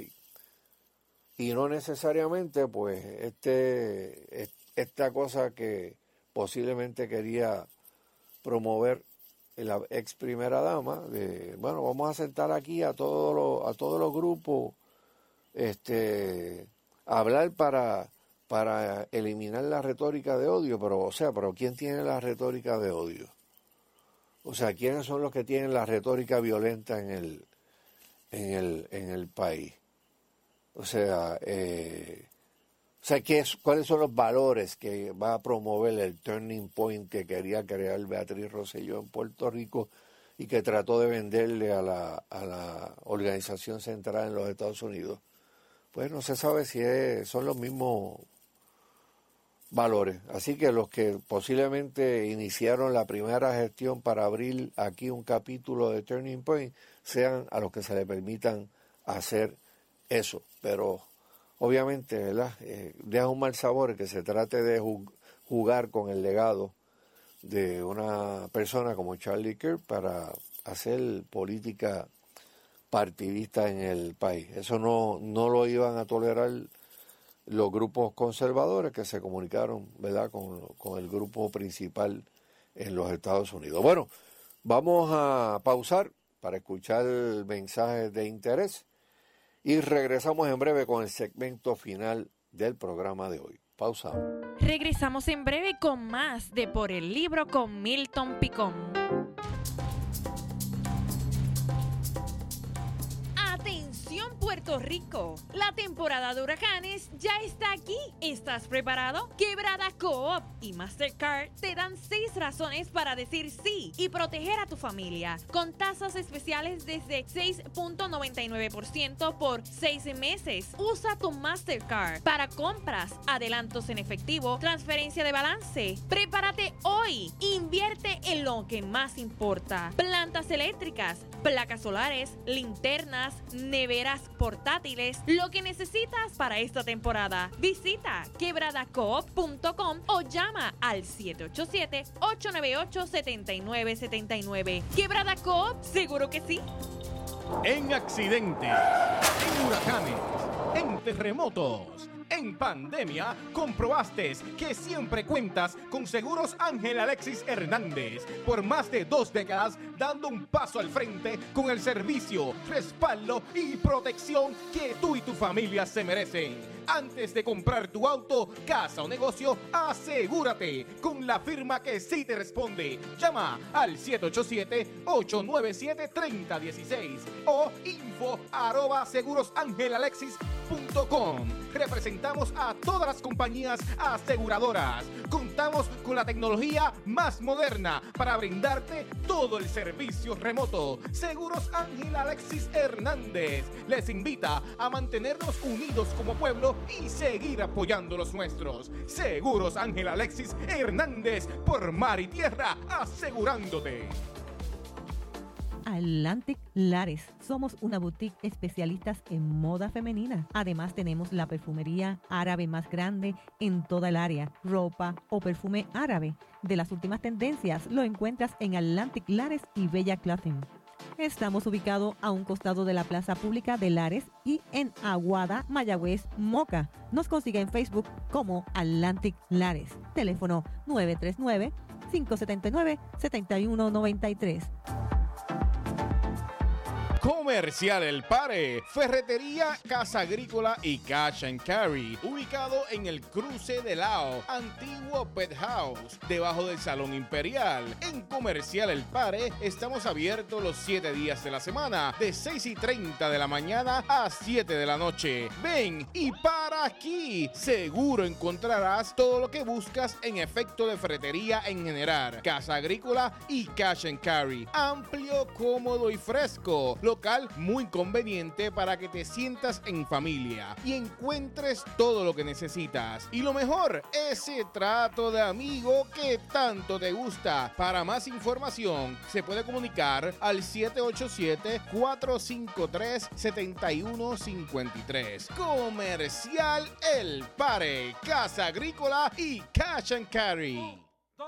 Speaker 4: Y no necesariamente, pues, esta cosa que posiblemente quería promover la ex primera dama, de, bueno, vamos a sentar aquí a todos los grupos, hablar para eliminar la retórica de odio, pero ¿quién tiene la retórica de odio? O sea, ¿quiénes son los que tienen la retórica violenta en el país? O sea, sea, ¿cuáles son los valores que va a promover el Turning Point que quería crear Beatriz Rosselló en Puerto Rico y que trató de venderle a la organización central en los Estados Unidos? Pues no se sabe si son los mismos valores. Así que los que posiblemente iniciaron la primera gestión para abrir aquí un capítulo de Turning Point sean a los que se le permitan hacer eso. Pero obviamente, ¿verdad? Deja un mal sabor que se trate de jugar con el legado de una persona como Charlie Kirk para hacer política partidista en el país. Eso no lo iban a tolerar los grupos conservadores que se comunicaron, ¿verdad?, con el grupo principal en los Estados Unidos. Bueno, vamos a pausar para escuchar mensajes de interés y regresamos en breve con el segmento final del programa de hoy. Pausamos.
Speaker 3: Regresamos en breve con más de Por el Libro con Milton Picón. Puerto Rico, la temporada de huracanes ya está aquí. ¿Estás preparado? Quebrada Coop y Mastercard te dan 6 razones para decir sí y proteger a tu familia, con tasas especiales desde 6.99% por 6 meses. Usa tu Mastercard para compras, adelantos en efectivo, transferencia de balance. Prepárate hoy. Invierte en lo que más importa. Plantas eléctricas, placas solares, linternas, neveras portátiles, lo que necesitas para esta temporada. Visita quebradacoop.com o llama al 787-898-7979. Quebrada Coop, ¿seguro que sí?
Speaker 8: En accidentes, en huracanes, en terremotos, en pandemia, comprobaste que siempre cuentas con Seguros Ángel Alexis Hernández. Por más de 2 décadas, dando un paso al frente con el servicio, respaldo y protección que tú y tu familia se merecen. Antes de comprar tu auto, casa o negocio, asegúrate con la firma que sí te responde. Llama al 787-897-3016 o info@segurosangelalexis.com. Representamos a todas las compañías aseguradoras. Contamos con la tecnología más moderna para brindarte todo el servicio remoto. Seguros Ángel Alexis Hernández les invita a mantenernos unidos como pueblo y seguir apoyando los nuestros. Seguros Ángel Alexis Hernández, por mar y tierra, asegurándote.
Speaker 9: Atlantic Lares. Somos una boutique especialistas en moda femenina. Además tenemos la perfumería árabe más grande en toda el área. Ropa o perfume árabe de las últimas tendencias lo encuentras en Atlantic Lares y Bella Clothing. Estamos ubicados a un costado de la Plaza Pública de Lares y en Aguada, Mayagüez, Moca. Nos consigue en Facebook como Atlantic Lares. Teléfono 939-579-7193.
Speaker 8: Comercial El Pare, ferretería, casa agrícola y cash and carry, ubicado en el cruce de Lao, antiguo Pet House, debajo del Salón Imperial. En Comercial El Pare estamos abiertos los 7 días de la semana, de 6:30 de la mañana a 7 de la noche. Ven y para aquí, seguro encontrarás todo lo que buscas en efecto de ferretería en general, casa agrícola y cash and carry. Amplio, cómodo y fresco. Local muy conveniente para que te sientas en familia y encuentres todo lo que necesitas. Y lo mejor, ese trato de amigo que tanto te gusta. Para más información, se puede comunicar al 787-453-7153. Comercial El Pare, casa agrícola y cash and carry.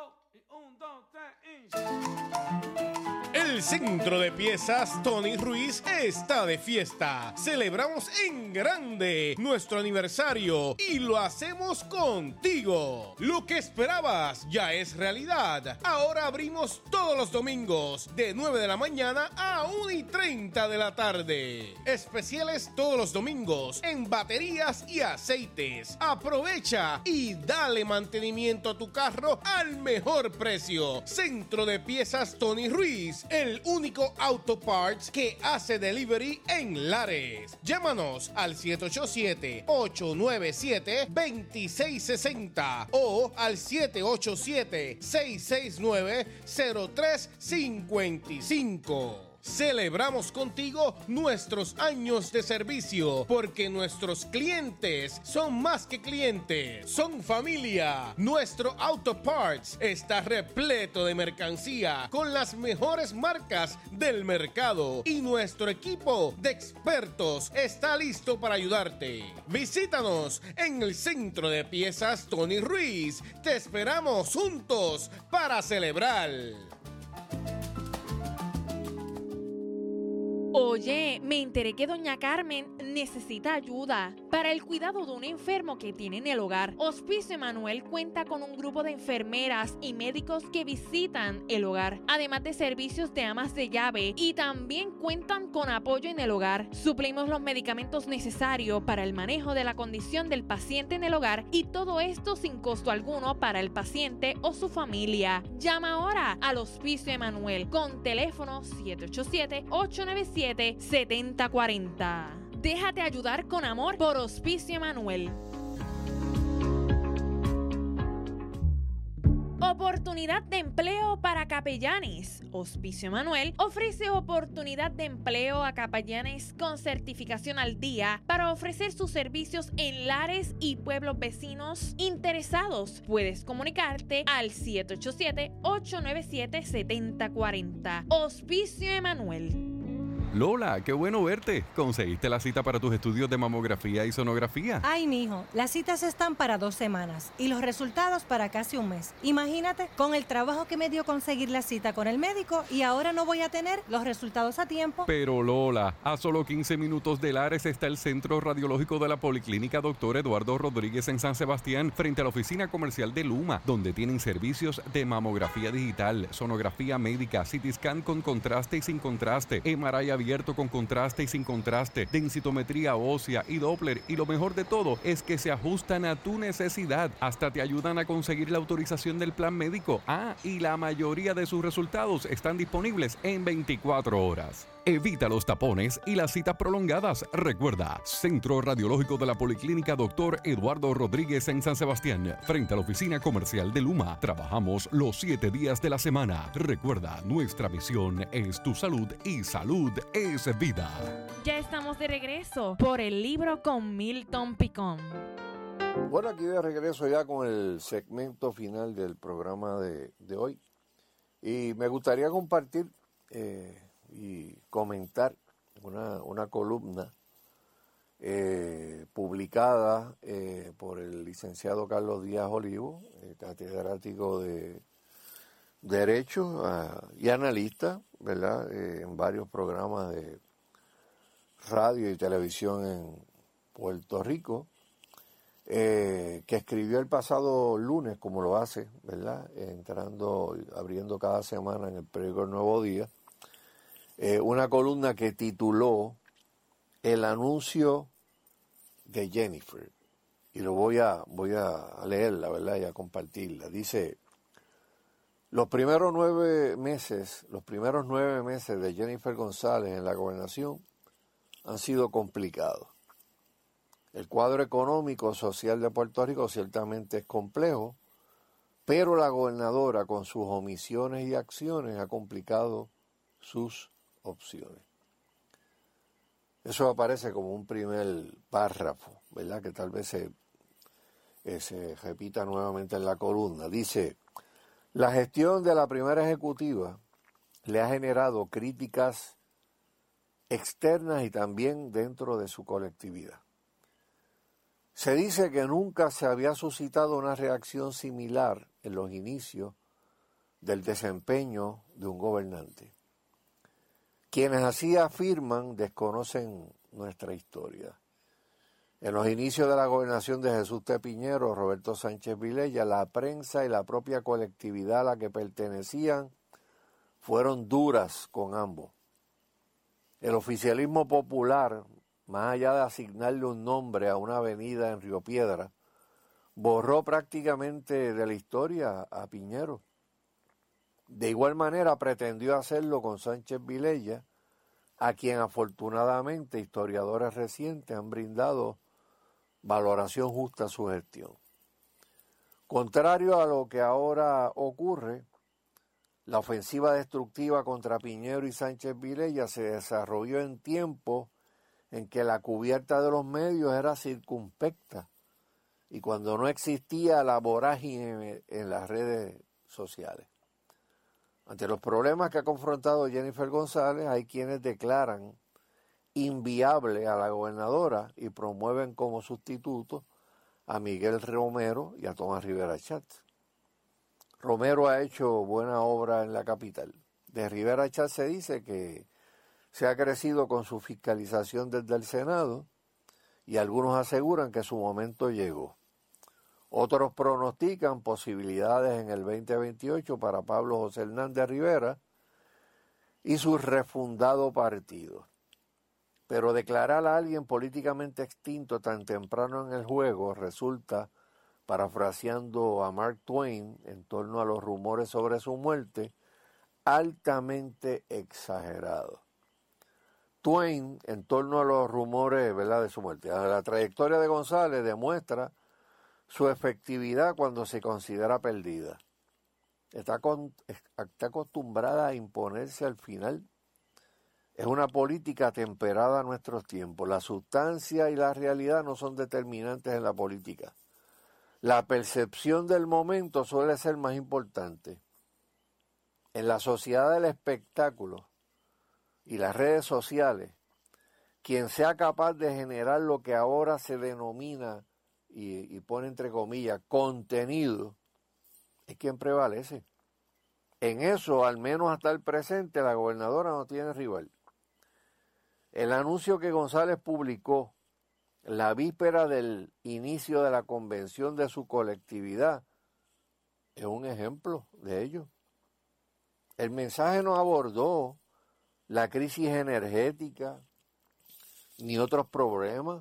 Speaker 8: El Centro de Piezas Tony Ruiz está de fiesta. Celebramos en grande nuestro aniversario y lo hacemos contigo. Lo que esperabas ya es realidad. Ahora abrimos todos los domingos de 9 de la mañana a 1:30 de la tarde. Especiales todos los domingos en baterías y aceites. Aprovecha y dale mantenimiento a tu carro al mejor precio. Centro de Piezas Tony Ruiz, el el único Auto Parts que hace delivery en Lares. Llámanos al 787-897-2660 o al 787-669-0355. Celebramos contigo nuestros años de servicio, porque nuestros clientes son más que clientes, son familia. Nuestro Auto Parts está repleto de mercancía con las mejores marcas del mercado y nuestro equipo de expertos está listo para ayudarte. Visítanos en el Centro de Piezas Tony Ruiz. Te esperamos juntos para celebrar.
Speaker 3: Oye, me enteré que doña Carmen necesita ayuda para el cuidado de un enfermo que tiene en el hogar. Hospicio Emanuel cuenta con un grupo de enfermeras y médicos que visitan el hogar, además de servicios de amas de llave, y también cuentan con apoyo en el hogar. Suplimos los medicamentos necesarios para el manejo de la condición del paciente en el hogar, y todo esto sin costo alguno para el paciente o su familia. Llama ahora al Hospicio Emanuel con teléfono 787-897-7040. Déjate ayudar con amor por Hospicio Emanuel. Oportunidad de empleo para capellanes. Hospicio Emanuel ofrece oportunidad de empleo a capellanes con certificación al día para ofrecer sus servicios en Lares y pueblos vecinos interesados. Puedes comunicarte al 787-897-7040. Hospicio Emanuel.
Speaker 1: Lola, qué bueno verte. ¿Conseguiste la cita para tus estudios de mamografía y sonografía?
Speaker 10: Ay, mijo, las citas están para 2 semanas y los resultados para casi un mes. Imagínate, con el trabajo que me dio conseguir la cita con el médico, y ahora no voy a tener los resultados a tiempo.
Speaker 1: Pero Lola, a solo 15 minutos de Lares está el Centro Radiológico de la Policlínica Dr. Eduardo Rodríguez en San Sebastián, frente a la oficina comercial de Luma, donde tienen servicios de mamografía digital, sonografía médica, CT scan con contraste y sin contraste, MRI abierto con contraste y sin contraste, densitometría ósea y Doppler, y lo mejor de todo es que se ajustan a tu necesidad. Hasta te ayudan a conseguir la autorización del plan médico. Y la mayoría de sus resultados están disponibles en 24 horas. Evita los tapones y las citas prolongadas. Recuerda, Centro Radiológico de la Policlínica Dr. Eduardo Rodríguez en San Sebastián, frente a la oficina comercial de Luma. Trabajamos los 7 días de la semana. Recuerda, nuestra misión es tu salud, y salud es vida.
Speaker 3: Ya estamos de regreso por el libro con Milton Picón.
Speaker 4: Bueno, aquí de regreso ya con el segmento final del programa de hoy. Y me gustaría compartir y comentar una columna publicada por el licenciado Carlos Díaz Olivo, catedrático de Derecho y analista, ¿verdad? En varios programas de radio y televisión en Puerto Rico, que escribió el pasado lunes, como lo hace, ¿verdad? Abriendo cada semana en el periódico El Nuevo Día, una columna que tituló El anuncio de Jennifer, y lo voy a leerla, ¿verdad? Y a compartirla. Dice: los primeros 9 meses de Jennifer González en la gobernación han sido complicados. El cuadro económico social de Puerto Rico ciertamente es complejo, pero la gobernadora, con sus omisiones y acciones, ha complicado sus opciones. Eso aparece como un primer párrafo, ¿verdad? Que tal vez se repita nuevamente en la columna. Dice: la gestión de la primera ejecutiva le ha generado críticas externas y también dentro de su colectividad. Se dice que nunca se había suscitado una reacción similar en los inicios del desempeño de un gobernante. Quienes así afirman desconocen nuestra historia. En los inicios de la gobernación de Jesús T. Piñero, Roberto Sánchez Vilella, la prensa y la propia colectividad a la que pertenecían fueron duras con ambos. El oficialismo popular, más allá de asignarle un nombre a una avenida en Río Piedra, borró prácticamente de la historia a Piñero. De igual manera pretendió hacerlo con Sánchez Vilella, a quien afortunadamente historiadores recientes han brindado valoración justa a su gestión. Contrario a lo que ahora ocurre, la ofensiva destructiva contra Piñero y Sánchez Vilella se desarrolló en tiempos en que la cubierta de los medios era circunspecta y cuando no existía la vorágine en las redes sociales. Ante los problemas que ha confrontado Jennifer González, hay quienes declaran inviable a la gobernadora y promueven como sustituto a Miguel Romero y a Tomás Rivera Chatz. Romero ha hecho buena obra en la capital. De Rivera Chatz se dice que se ha crecido con su fiscalización desde el Senado y algunos aseguran que su momento llegó. Otros pronostican posibilidades en el 2028 para Pablo José Hernández Rivera y su refundado partido. Pero declarar a alguien políticamente extinto tan temprano en el juego resulta, parafraseando a Mark Twain en torno a los rumores sobre su muerte, altamente exagerado. Twain, en torno a los rumores, ¿verdad?, de su muerte. La trayectoria de González demuestra su efectividad cuando se considera perdida. Está acostumbrada a imponerse al final. Es una política temperada a nuestros tiempos. La sustancia y la realidad no son determinantes en la política. La percepción del momento suele ser más importante. En la sociedad del espectáculo y las redes sociales, quien sea capaz de generar lo que ahora se denomina y pone entre comillas contenido, es quien prevalece. En eso, al menos hasta el presente, la gobernadora no tiene rival. El anuncio que González publicó la víspera del inicio de la convención de su colectividad es un ejemplo de ello. El mensaje no abordó la crisis energética ni otros problemas.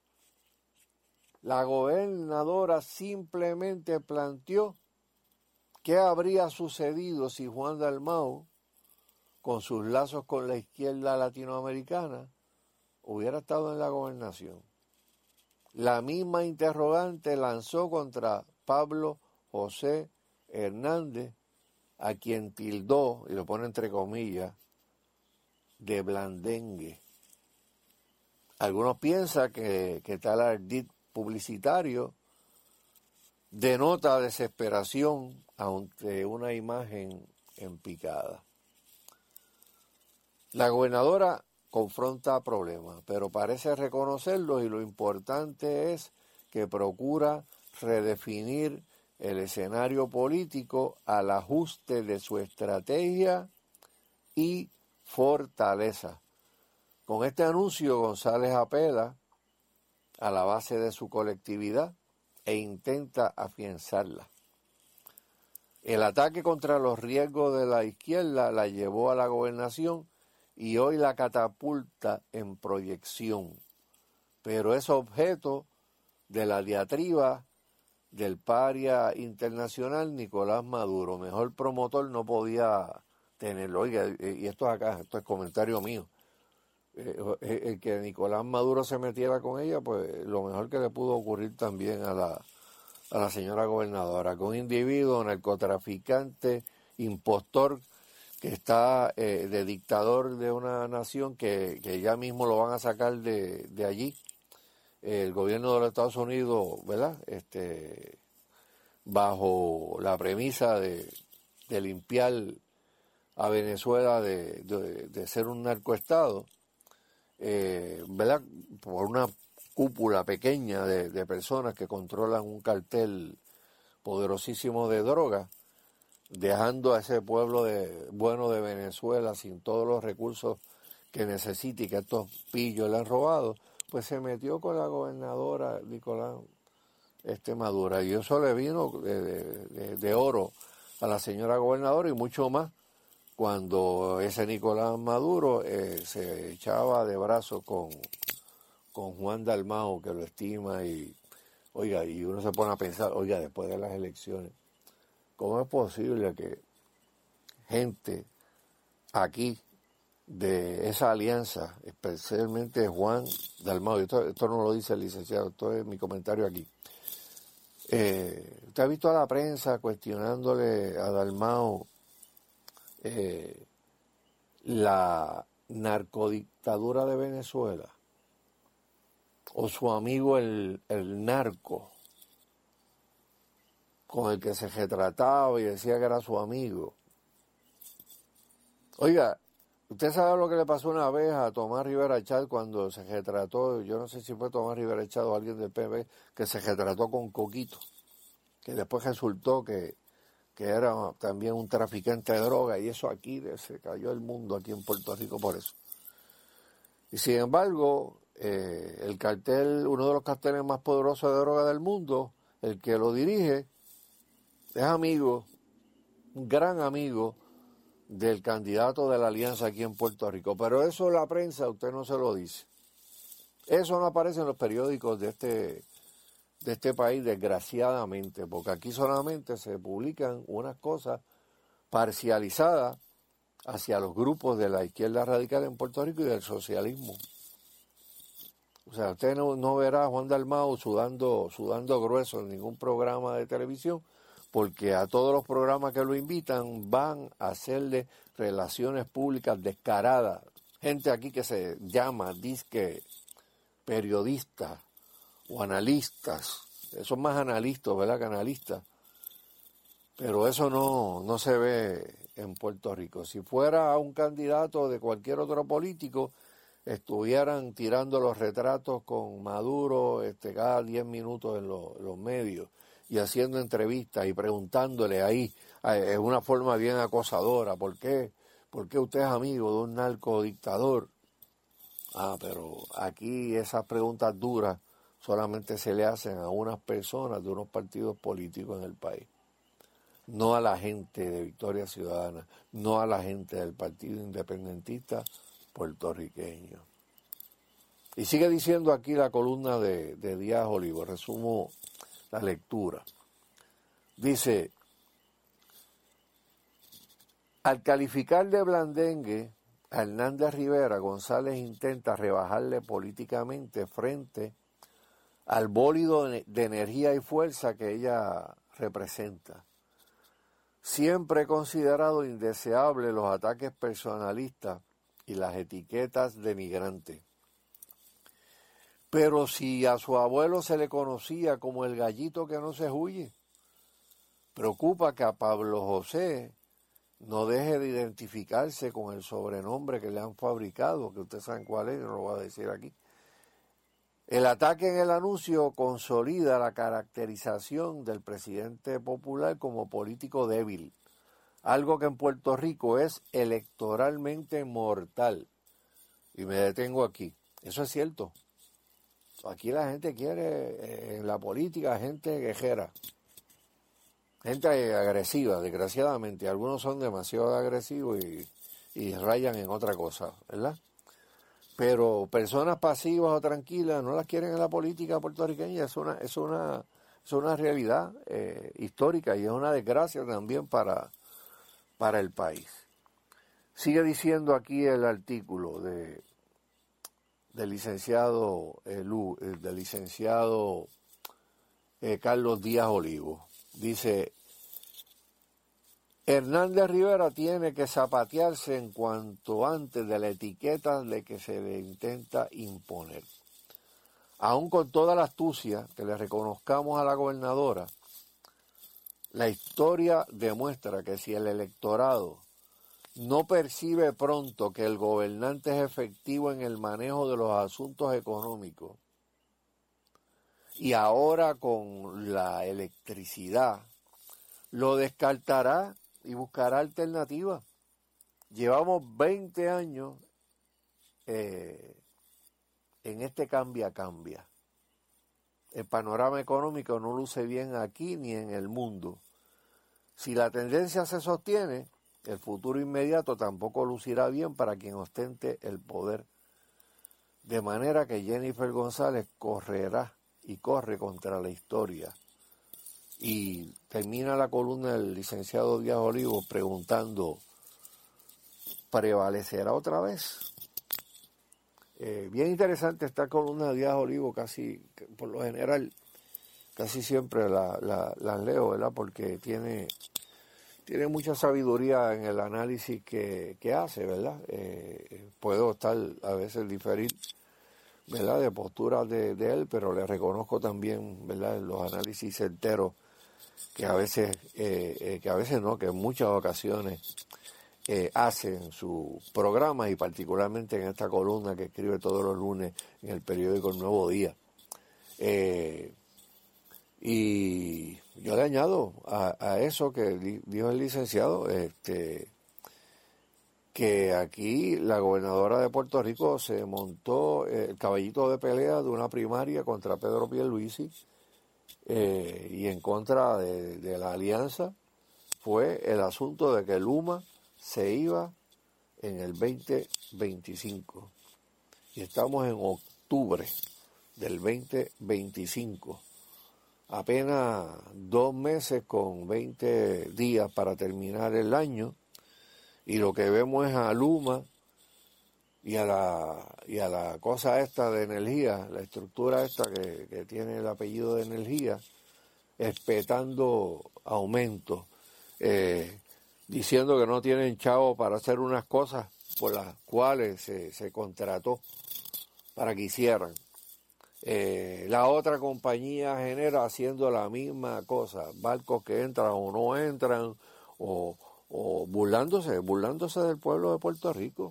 Speaker 4: La gobernadora simplemente planteó qué habría sucedido si Juan Dalmau, con sus lazos con la izquierda latinoamericana, hubiera estado en la gobernación. La misma interrogante lanzó contra Pablo José Hernández, a quien tildó, y lo pone entre comillas, de blandengue. Algunos piensan que tal ardid publicitario denota desesperación ante una imagen en picada. La gobernadora confronta problemas, pero parece reconocerlos y lo importante es que procura redefinir el escenario político al ajuste de su estrategia y fortaleza. Con este anuncio, González apela a la base de su colectividad e intenta afianzarla. El ataque contra los riesgos de la izquierda la llevó a la gobernación y hoy la catapulta en proyección, pero es objeto de la diatriba del paria internacional Nicolás Maduro. Mejor promotor no podía tenerlo. Oiga, y esto es acá, esto es comentario mío. El que Nicolás Maduro se metiera con ella, pues lo mejor que le pudo ocurrir también a la señora gobernadora, que un individuo narcotraficante, impostor, que está de dictador de una nación que ya mismo lo van a sacar de allí, el gobierno de los Estados Unidos, ¿verdad? Bajo la premisa de limpiar a Venezuela de ser un narcoestado, ¿verdad? Por una cúpula pequeña de personas que controlan un cartel poderosísimo de droga, dejando a ese pueblo bueno de Venezuela sin todos los recursos que necesita y que estos pillos le han robado, pues se metió con la gobernadora Nicolás Maduro. Y eso le vino de oro a la señora gobernadora y mucho más cuando ese Nicolás Maduro se echaba de brazos con Juan Dalmau, que lo estima, y oiga, y uno se pone a pensar, oiga, después de las elecciones, ¿cómo es posible que gente aquí de esa alianza, especialmente Juan Dalmau, esto no lo dice el licenciado, esto es mi comentario aquí. ¿Usted ha visto a la prensa cuestionándole a Dalmau la narcodictadura de Venezuela? O su amigo el narco, con el que se retrataba y decía que era su amigo. Oiga, ¿usted sabe lo que le pasó una vez a Tomás Rivera Chat cuando se retrató? Yo no sé si fue Tomás Rivera Chat o alguien del PB que se retrató con Coquito, que después resultó que era también un traficante de droga, y eso aquí se cayó el mundo aquí en Puerto Rico por eso. Y sin embargo, el cartel, uno de los carteles más poderosos de droga del mundo, el que lo dirige, es amigo, un gran amigo del candidato de la alianza aquí en Puerto Rico. Pero eso la prensa, usted no se lo dice. Eso no aparece en los periódicos de este país, desgraciadamente, porque aquí solamente se publican unas cosas parcializadas hacia los grupos de la izquierda radical en Puerto Rico y del socialismo. O sea, usted no verá a Juan Dalmau sudando grueso en ningún programa de televisión, porque a todos los programas que lo invitan van a hacerle relaciones públicas descaradas. Gente aquí que se llama, disque periodistas o analistas. Son más analistas, ¿verdad?, que analistas. Pero eso no se ve en Puerto Rico. Si fuera un candidato de cualquier otro político, estuvieran tirando los retratos con Maduro cada 10 minutos en los medios y haciendo entrevistas y preguntándole ahí, en una forma bien acosadora, ¿por qué usted es amigo de un narcodictador? Pero aquí esas preguntas duras solamente se le hacen a unas personas de unos partidos políticos en el país, no a la gente de Victoria Ciudadana, no a la gente del Partido Independentista puertorriqueño. Y sigue diciendo aquí la columna de Díaz Olivo, resumo la lectura. Dice: al calificar de blandengue a Hernández Rivera, González intenta rebajarle políticamente frente al bólido de energía y fuerza que ella representa. Siempre he considerado indeseables los ataques personalistas y las etiquetas denigrantes. Pero si a su abuelo se le conocía como el gallito que no se huye, preocupa que a Pablo José no deje de identificarse con el sobrenombre que le han fabricado, que ustedes saben cuál es, no lo voy a decir aquí. El ataque en el anuncio consolida la caracterización del presidente popular como político débil, algo que en Puerto Rico es electoralmente mortal. Y me detengo aquí. Eso es cierto. Aquí la gente quiere, en la política, gente guerrera, gente agresiva, desgraciadamente. Algunos son demasiado agresivos y rayan en otra cosa, ¿verdad? Pero personas pasivas o tranquilas no las quieren en la política puertorriqueña. Es una realidad histórica y es una desgracia también para el país. Sigue diciendo aquí el artículo del licenciado Carlos Díaz Olivo. Dice: Hernández Rivera tiene que zapatearse en cuanto antes de la etiqueta de que se le intenta imponer. Aún con toda la astucia que le reconozcamos a la gobernadora, la historia demuestra que si el electorado no percibe pronto que el gobernante es efectivo en el manejo de los asuntos económicos, y ahora con la electricidad, lo descartará y buscará alternativas. Llevamos 20 años en este cambia. El panorama económico no luce bien aquí ni en el mundo. Si la tendencia se sostiene, el futuro inmediato tampoco lucirá bien para quien ostente el poder. De manera que Jennifer González correrá y corre contra la historia. Y termina la columna del licenciado Díaz Olivo preguntando prevalecerá otra vez. Bien interesante esta columna de Díaz Olivo, casi, por lo general, casi siempre las leo, ¿verdad? Porque tiene mucha sabiduría en el análisis que hace, ¿verdad? Puedo estar a veces diferir, ¿verdad?, de posturas de él, pero le reconozco también, ¿verdad?, los análisis certeros que a veces no, que en muchas ocasiones hace en su programa y particularmente en esta columna que escribe todos los lunes en el periódico El Nuevo Día. Y yo le añado a eso que dijo el licenciado, que aquí la gobernadora de Puerto Rico se montó el caballito de pelea de una primaria contra Pedro Pierluisi y en contra de la alianza fue el asunto de que Luma se iba en el 2025 y estamos en octubre del 2025. Apenas 2 meses con 20 días para terminar el año y lo que vemos es a Luma y a la cosa esta de energía, la estructura esta que tiene el apellido de energía, espetando aumentos, diciendo que no tienen chavo para hacer unas cosas por las cuales se contrató para que hicieran. La otra compañía genera haciendo la misma cosa, barcos que entran o no entran, o burlándose del pueblo de Puerto Rico.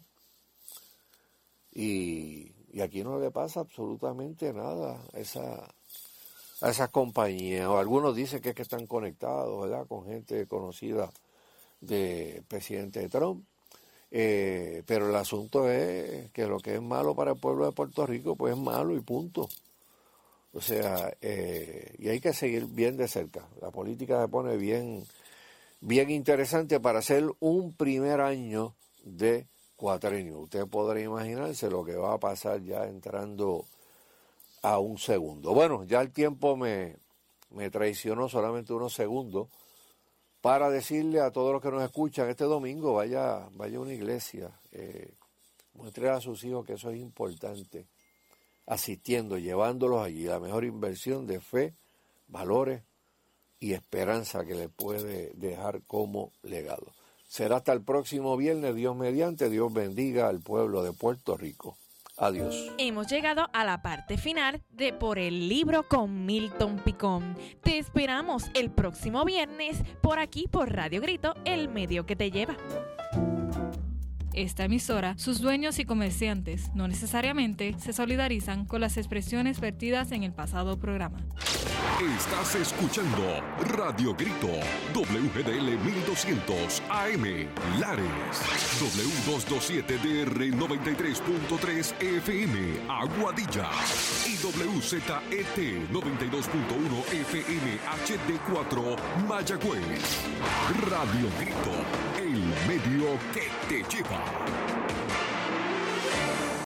Speaker 4: Y aquí no le pasa absolutamente nada a esas compañías. O algunos dicen que es que están conectados, ¿verdad?, con gente conocida del presidente Trump. Pero el asunto es que lo que es malo para el pueblo de Puerto Rico, pues es malo y punto. O sea, y hay que seguir bien de cerca. La política se pone bien interesante para hacer un primer año de cuatrenio. Usted podrá imaginarse lo que va a pasar ya entrando a un segundo. Bueno, ya el tiempo me traicionó solamente unos segundos para decirle a todos los que nos escuchan este domingo, vaya a una iglesia, muestre a sus hijos que eso es importante, asistiendo, llevándolos allí, la mejor inversión de fe, valores y esperanza que le puede dejar como legado. Será hasta el próximo viernes, Dios mediante. Dios bendiga al pueblo de Puerto Rico. Adiós.
Speaker 3: Hemos llegado a la parte final de Por el Libro con Milton Picón. Te esperamos el próximo viernes por aquí por Radio Grito, el medio que te lleva.
Speaker 2: Esta emisora, sus dueños y comerciantes no necesariamente se solidarizan con las expresiones vertidas en el pasado programa.
Speaker 1: Estás escuchando Radio Grito, WGDL 1200 AM, Lares, W227DR 93.3 FM, Aguadilla, y WZET 92.1 FM HD4, Mayagüez. Radio Grito, el medio que te lleva.